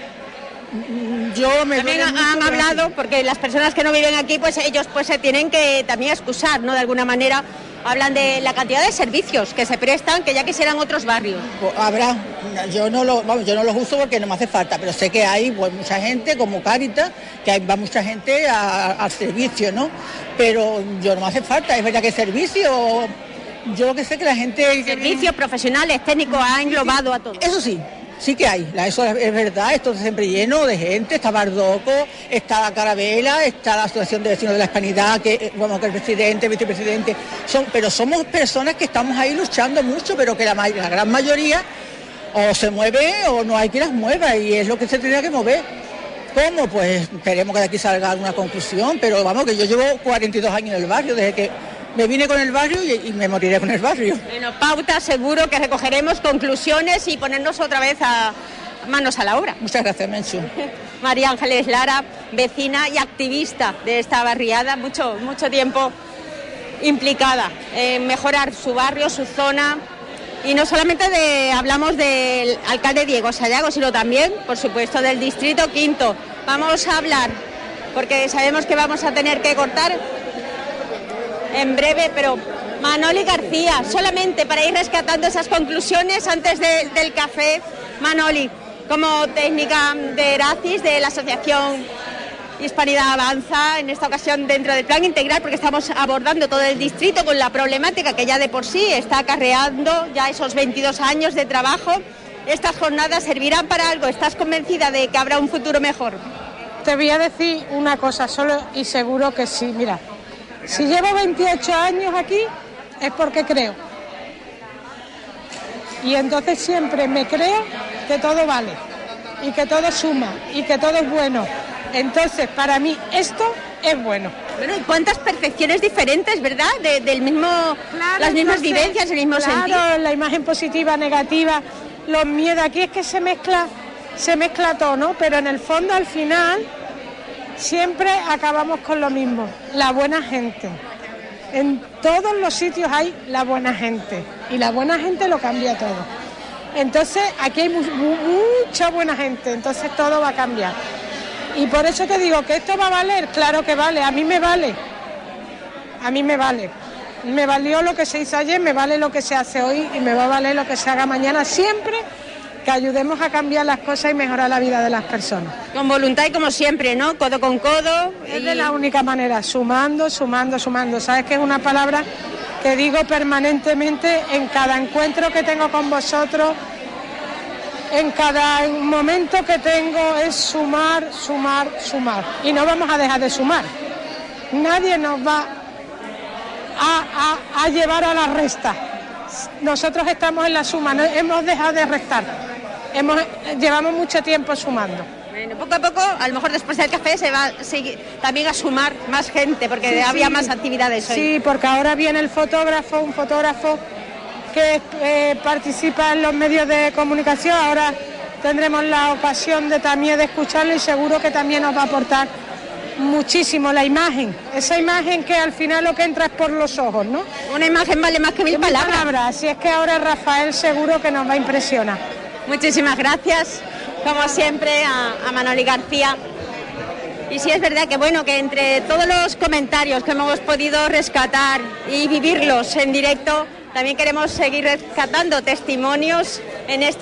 También han hablado, porque las personas que no viven aquí, pues ellos pues se tienen que también excusar, ¿no? De alguna manera hablan de la cantidad de servicios que se prestan, que ya quisieran otros barrios. Pues habrá, yo no los uso porque no me hace falta, pero sé que hay pues mucha gente, como Cáritas, que va mucha gente al servicio, ¿no? Pero yo no me hace falta, es verdad que servicio, yo lo que sé que la gente... Servicios profesionales, técnicos, ha englobado a todos. Eso sí. Sí que hay, eso es verdad, esto es siempre lleno de gente, está Bardoco, está la Carabela, está la Asociación de Vecinos de la Hispanidad, que el presidente, el vicepresidente, pero somos personas que estamos ahí luchando mucho, pero que la gran mayoría o se mueve o no hay quien las mueva, y es lo que se tendría que mover. ¿Cómo? Pues esperemos que de aquí salga alguna conclusión, pero vamos, que yo llevo 42 años en el barrio, desde que me vine con el barrio y me moriré con el barrio. Bueno, pauta, seguro que recogeremos conclusiones y ponernos otra vez manos a la obra. Muchas gracias, Menchu. María Ángeles Lara, vecina y activista de esta barriada, mucho tiempo implicada en mejorar su barrio, su zona. Y no solamente hablamos del alcalde Diego Sayago, sino también, por supuesto, del distrito quinto. Vamos a hablar, porque sabemos que vamos a tener que cortar en breve, pero Manoli García, solamente para ir rescatando esas conclusiones antes del café. Manoli, como técnica de Eracis, de la Asociación Hispanidad Avanza, en esta ocasión dentro del plan integral, porque estamos abordando todo el distrito con la problemática que ya de por sí está acarreando ya esos 22 años de trabajo. ¿Estas jornadas servirán para algo? ¿Estás convencida de que habrá un futuro mejor? Te voy a decir una cosa solo y seguro que sí. Mira, si llevo 28 años aquí es porque creo. Y entonces siempre me creo que todo vale y que todo suma y que todo es bueno. Entonces, para mí esto es bueno. Bueno, ¿y cuántas percepciones diferentes, verdad? Del mismo, claro, las mismas vivencias, el mismo sentido. Claro, la imagen positiva, negativa, los miedos. Aquí es que se mezcla todo, ¿no? Pero en el fondo, al final, siempre acabamos con lo mismo, la buena gente. En todos los sitios hay la buena gente y la buena gente lo cambia todo. Entonces aquí hay mucha buena gente, entonces todo va a cambiar. Y por eso te digo que esto va a valer, claro que vale, a mí me vale. Me valió lo que se hizo ayer, me vale lo que se hace hoy y me va a valer lo que se haga mañana, siempre que ayudemos a cambiar las cosas y mejorar la vida de las personas. Con voluntad y como siempre, ¿no? Codo con codo. Es de la única manera, sumando. Sabes que es una palabra que digo permanentemente en cada encuentro que tengo con vosotros, en cada momento que tengo, es sumar. Y no vamos a dejar de sumar. Nadie nos va a llevar a la resta. Nosotros estamos en la suma, no hemos dejado de restar. Llevamos mucho tiempo sumando. Bueno, poco a poco, a lo mejor después del café se va también a sumar más gente, porque sí, había más actividades hoy. Sí, porque ahora viene un fotógrafo que participa en los medios de comunicación. Ahora tendremos la ocasión también de escucharlo y seguro que también nos va a aportar muchísimo la imagen. Esa imagen que al final lo que entra es por los ojos, ¿no? Una imagen vale más que mil palabras. Así es que ahora Rafael seguro que nos va a impresionar. Muchísimas gracias, como siempre, a Manoli García. Y sí es verdad que bueno, que entre todos los comentarios que hemos podido rescatar y vivirlos en directo, también queremos seguir rescatando testimonios en el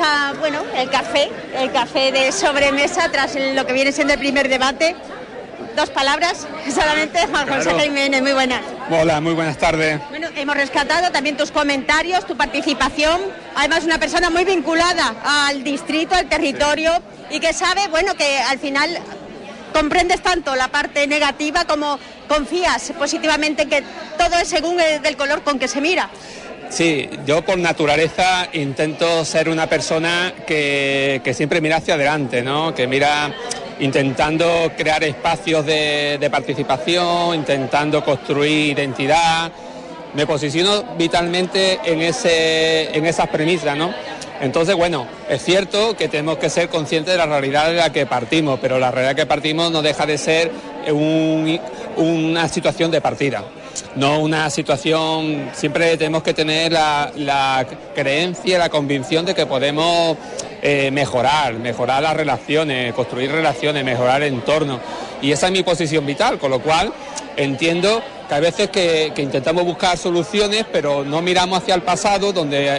café de sobremesa, tras lo que viene siendo el primer debate. 2 palabras solamente, Juan José Jiménez, muy buenas. Hola, muy buenas tardes. Bueno, hemos rescatado también tus comentarios, tu participación, además una persona muy vinculada al distrito, al territorio, y que sabe, bueno, que al final comprendes tanto la parte negativa como confías positivamente en que todo es según del color con que se mira. Sí, yo por naturaleza intento ser una persona que siempre mira hacia adelante, ¿no? Que mira intentando crear espacios de participación, intentando construir identidad. Me posiciono vitalmente en esas premisas, ¿no? Entonces, bueno, es cierto que tenemos que ser conscientes de la realidad de la que partimos, pero la realidad que partimos no deja de ser una situación de partida. no una situación. Siempre tenemos que tener la creencia, la convicción de que podemos mejorar las relaciones, construir relaciones, mejorar el entorno, y esa es mi posición vital, con lo cual entiendo que hay veces que intentamos buscar soluciones, pero no miramos hacia el pasado, donde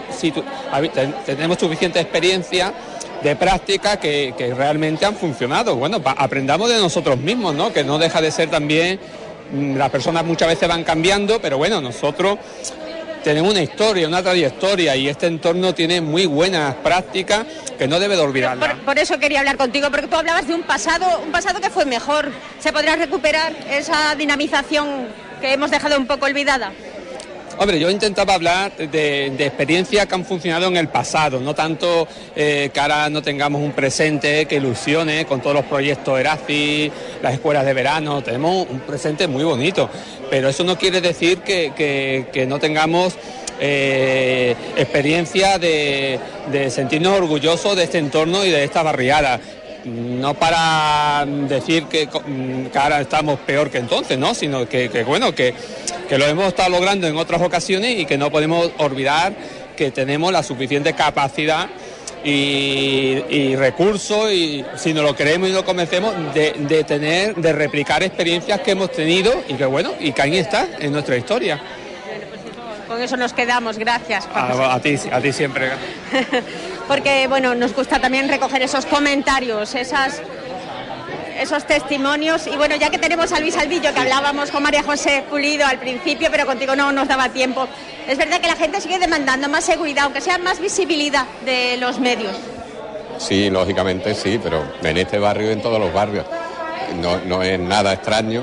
tenemos suficiente experiencia de práctica que realmente han funcionado. Bueno, aprendamos de nosotros mismos, ¿no? Que no deja de ser también, las personas muchas veces van cambiando, pero bueno, nosotros tenemos una historia, una trayectoria, y este entorno tiene muy buenas prácticas que no debe de olvidarlas. Por eso quería hablar contigo, porque tú hablabas de un pasado que fue mejor. ¿Se podrá recuperar esa dinamización que hemos dejado un poco olvidada? Hombre, yo intentaba hablar de experiencias que han funcionado en el pasado, no tanto que ahora no tengamos un presente que ilusione con todos los proyectos Erasmus, las escuelas de verano. Tenemos un presente muy bonito, pero eso no quiere decir que no tengamos experiencia de sentirnos orgullosos de este entorno y de esta barriada. No para decir que ahora estamos peor que entonces, ¿no? Sino que lo hemos estado logrando en otras ocasiones, y que no podemos olvidar que tenemos la suficiente capacidad y recursos, y si nos lo queremos y lo convencemos, de replicar experiencias que hemos tenido y que ahí está en nuestra historia. Con eso nos quedamos, gracias. A ti siempre. Porque, bueno, nos gusta también recoger esos comentarios, esos testimonios. Y bueno, ya que tenemos a Luis Albillo, que hablábamos con María José Pulido al principio, pero contigo no nos daba tiempo. Es verdad que la gente sigue demandando más seguridad, aunque sea más visibilidad de los medios. Sí, lógicamente sí, pero en este barrio y en todos los barrios. No es nada extraño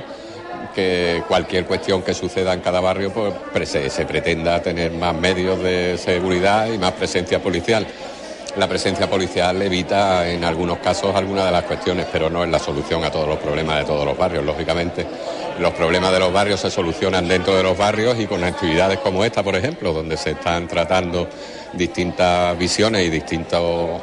que cualquier cuestión que suceda en cada barrio pues se pretenda tener más medios de seguridad y más presencia policial. La presencia policial evita en algunos casos algunas de las cuestiones, pero no es la solución a todos los problemas de todos los barrios. Lógicamente, los problemas de los barrios se solucionan dentro de los barrios y con actividades como esta, por ejemplo, donde se están tratando distintas visiones y distintas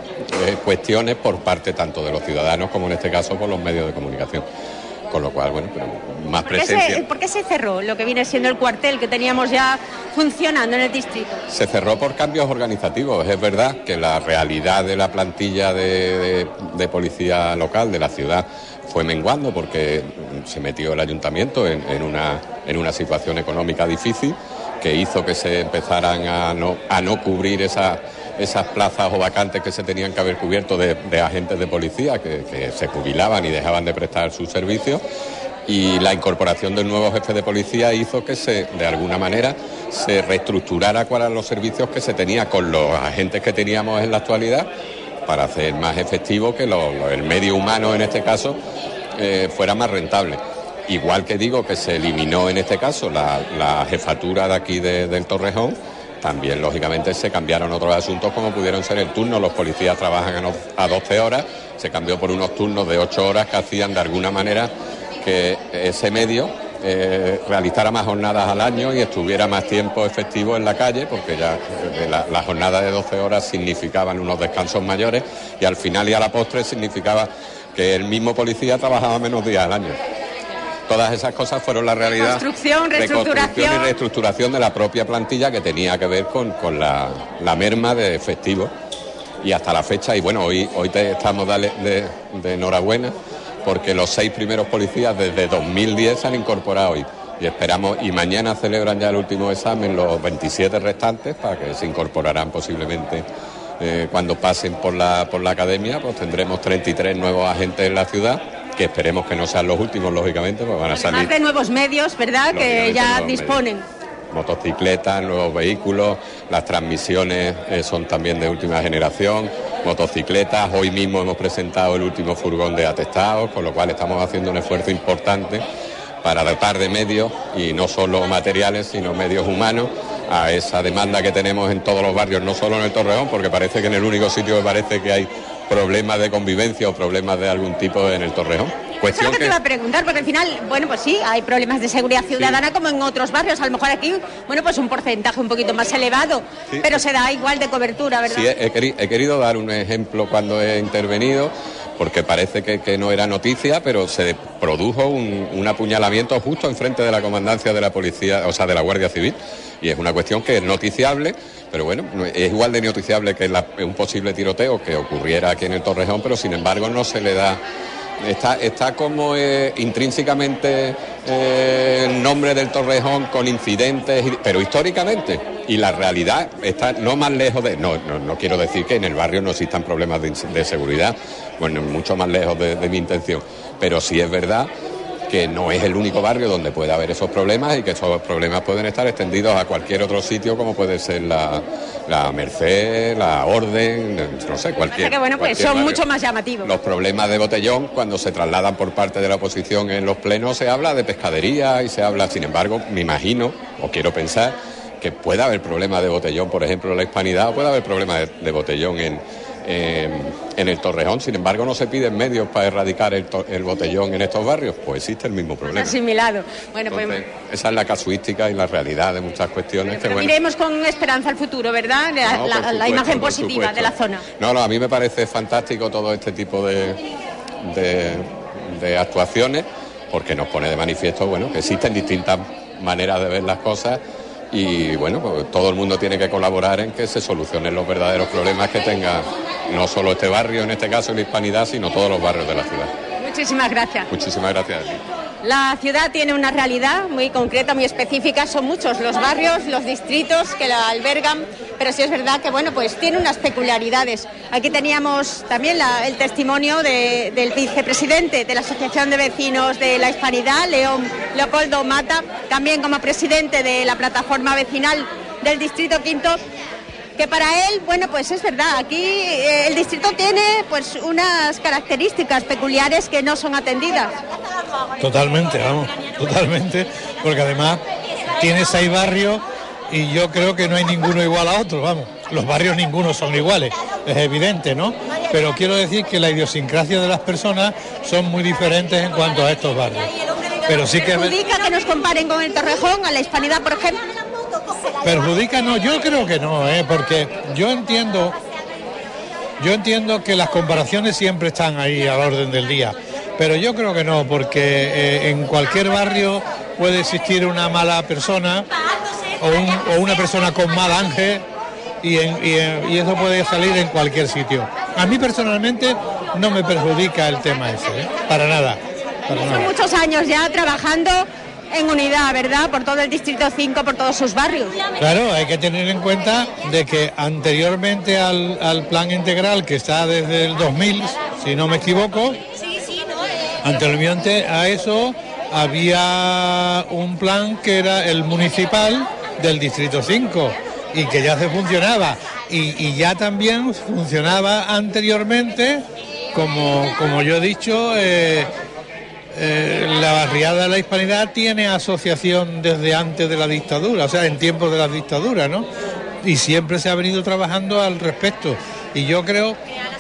cuestiones por parte tanto de los ciudadanos como en este caso por los medios de comunicación. Con lo cual, bueno, pero más presencia. ¿Por qué se cerró lo que viene siendo el cuartel que teníamos ya funcionando en el distrito? Se cerró por cambios organizativos. Es verdad que la realidad de la plantilla de policía local de la ciudad fue menguando porque se metió el ayuntamiento en una situación económica difícil que hizo que se empezaran a no cubrir esas plazas o vacantes que se tenían que haber cubierto de agentes de policía que se jubilaban y dejaban de prestar sus servicios, y la incorporación del nuevo jefe de policía hizo que de alguna manera se reestructurara cuáles eran los servicios que se tenía con los agentes que teníamos en la actualidad para hacer más efectivo que el medio humano en este caso fuera más rentable. Igual que digo que se eliminó en este caso la jefatura de aquí del Torrejón, también lógicamente se cambiaron otros asuntos como pudieron ser el turno. Los policías trabajan a 12 horas, se cambió por unos turnos de 8 horas que hacían de alguna manera que ese medio realizara más jornadas al año y estuviera más tiempo efectivo en la calle, porque ya la jornada de 12 horas significaban unos descansos mayores y al final y a la postre significaba que el mismo policía trabajaba menos días al año. Todas esas cosas fueron la realidad. Reconstrucción y reestructuración de la propia plantilla que tenía que ver con la merma de efectivos. Y hasta la fecha, y bueno, hoy te estamos de enhorabuena porque los 6 primeros policías desde 2010 se han incorporado hoy. Y esperamos, y mañana celebran ya el último examen los 27 restantes para que se incorporarán posiblemente cuando pasen por la academia, pues tendremos 33 nuevos agentes en la ciudad, que esperemos que no sean los últimos, lógicamente, pues van a salir. Además de nuevos medios, ¿verdad?, que ya disponen. Motocicletas, nuevos vehículos, las transmisiones son también de última generación, motocicletas. Hoy mismo hemos presentado el último furgón de atestados, con lo cual estamos haciendo un esfuerzo importante para dotar de medios, y no solo materiales, sino medios humanos, a esa demanda que tenemos en todos los barrios, no solo en el Torreón, porque parece que en el único sitio que parece que hay problemas de convivencia o problemas de algún tipo en el Torreón. Eso es lo que te iba a preguntar, porque al final, bueno, pues sí, hay problemas de seguridad ciudadana como en otros barrios, a lo mejor aquí, bueno, pues un porcentaje un poquito más elevado, pero se da igual de cobertura, ¿verdad? Sí, he querido dar un ejemplo cuando he intervenido, porque parece que no era noticia, pero se produjo un apuñalamiento justo enfrente de la comandancia de la policía, o sea, de la Guardia Civil, y es una cuestión que es noticiable, pero bueno, es igual de noticiable que un posible tiroteo que ocurriera aquí en el Torrejón, pero sin embargo no se le da... Está como intrínsecamente el nombre del Torrejón con incidentes, pero históricamente, y la realidad está no más lejos de... No quiero decir que en el barrio no existan problemas de seguridad, bueno, mucho más lejos de mi intención, pero sí es verdad que no es el único barrio donde puede haber esos problemas y que esos problemas pueden estar extendidos a cualquier otro sitio, como puede ser la Merced, la Orden, no sé, cualquier... Que bueno, pues son barrio. mucho más llamativos. Los problemas de botellón, cuando se trasladan por parte de la oposición en los plenos, se habla de pescadería y se habla, sin embargo, me imagino, o quiero pensar, que puede haber problemas de botellón, por ejemplo, en la Hispanidad, o puede haber problemas de botellón en el Torrejón. Sin embargo, no se piden medios para erradicar el botellón en estos barrios, pues existe el mismo problema. Asimilado. Bueno, entonces, esa es la casuística y la realidad de muchas cuestiones. Pero miremos con esperanza al futuro, ¿verdad? La imagen positiva de la zona. No, a mí me parece fantástico todo este tipo de actuaciones, porque nos pone de manifiesto, bueno, que existen distintas maneras de ver las cosas. Y bueno, pues todo el mundo tiene que colaborar en que se solucionen los verdaderos problemas que tenga no solo este barrio, en este caso la Hispanidad, sino todos los barrios de la ciudad. Muchísimas gracias. Muchísimas gracias a ti. La ciudad tiene una realidad muy concreta, muy específica. Son muchos los barrios, los distritos que la albergan, pero sí es verdad que bueno, pues tiene unas peculiaridades. Aquí teníamos también el testimonio del vicepresidente de la Asociación de Vecinos de la Hispanidad, Leopoldo Mata, también como presidente de la plataforma vecinal del Distrito Quinto, que para él, bueno, pues es verdad, aquí el distrito tiene pues unas características peculiares que no son atendidas. Totalmente, vamos, totalmente, porque además tiene 6 barrios y yo creo que no hay ninguno igual a otro, vamos, los barrios ninguno son iguales, es evidente, ¿no? Pero quiero decir que la idiosincrasia de las personas son muy diferentes en cuanto a estos barrios. Pero sí que... ¿Perjudica que nos comparen con el Torrejón, a la Hispanidad, por ejemplo? Perjudica no, yo creo que no, porque yo entiendo que las comparaciones siempre están ahí a la orden del día, pero yo creo que no, porque en cualquier barrio puede existir una mala persona o una persona con mal ángel y eso puede salir en cualquier sitio. A mí personalmente no me perjudica el tema ese, para nada. Son muchos años ya trabajando en unidad, ¿verdad? Por todo el Distrito 5, por todos sus barrios. Claro, hay que tener en cuenta de que anteriormente al plan integral, que está desde el 2000, si no me equivoco, anteriormente a eso había un plan que era el municipal del Distrito 5 y que ya se funcionaba. Y ya también funcionaba anteriormente, como yo he dicho, la barriada de la Hispanidad tiene asociación desde antes de la dictadura, o sea, en tiempos de la dictadura, ¿no? Y siempre se ha venido trabajando al respecto. Y yo creo,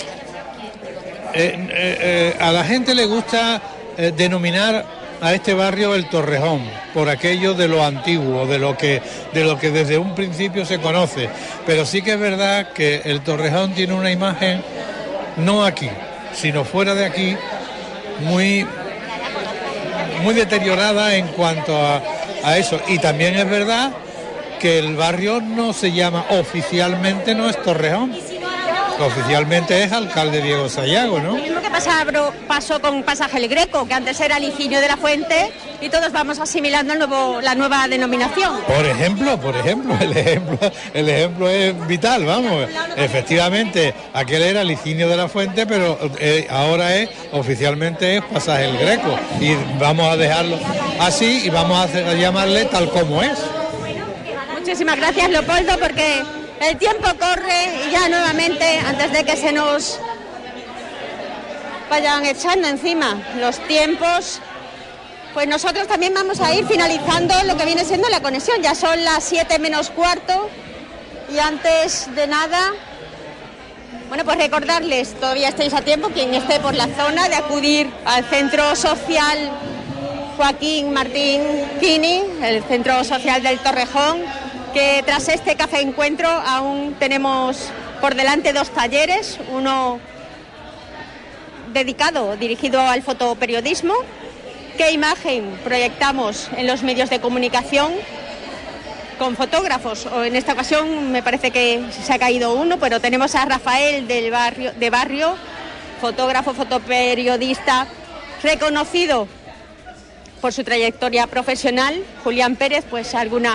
a la gente le gusta denominar a este barrio el Torrejón, por aquello de lo antiguo, de lo que desde un principio se conoce. Pero sí que es verdad que el Torrejón tiene una imagen, no aquí, sino fuera de aquí, muy deteriorada en cuanto a eso. Y también es verdad que el barrio no se llama, oficialmente no es Torrejón, oficialmente es Alcalde Diego Sayago, ¿no? Lo mismo que pasó con Pasaje el Greco, que antes era Licinio de la Fuente, y todos vamos asimilando la nueva denominación. Por ejemplo, el ejemplo es vital, vamos. Efectivamente, aquel era Licinio de la Fuente, pero ahora oficialmente es Pasaje el Greco, y vamos a dejarlo así y vamos a llamarle tal como es. Muchísimas gracias, Leopoldo, porque el tiempo corre y ya nuevamente, antes de que se nos vayan echando encima los tiempos, pues nosotros también vamos a ir finalizando lo que viene siendo la conexión. Ya son las 7 menos cuarto y antes de nada, bueno, pues recordarles, todavía estáis a tiempo, quien esté por la zona, de acudir al Centro Social Joaquín Martín Quini, el Centro Social del Torrejón, que tras este café encuentro aún tenemos por delante 2 talleres, uno dirigido al fotoperiodismo, qué imagen proyectamos en los medios de comunicación con fotógrafos, o en esta ocasión me parece que se ha caído uno, pero tenemos a Rafael de Barrio, fotógrafo, fotoperiodista, reconocido por su trayectoria profesional. Julián Pérez, pues alguna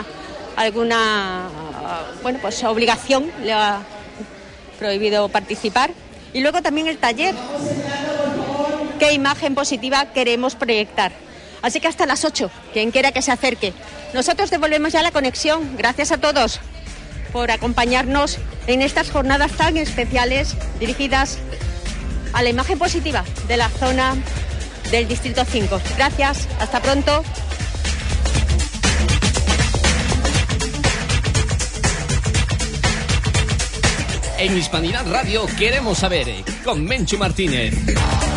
obligación le ha prohibido participar. Y luego también el taller, qué imagen positiva queremos proyectar. Así que hasta las 8, quien quiera que se acerque. Nosotros devolvemos ya la conexión. Gracias a todos por acompañarnos en estas jornadas tan especiales dirigidas a la imagen positiva de la zona del Distrito 5. Gracias, hasta pronto. En Hispanidad Radio queremos saber, con Menchu Martínez.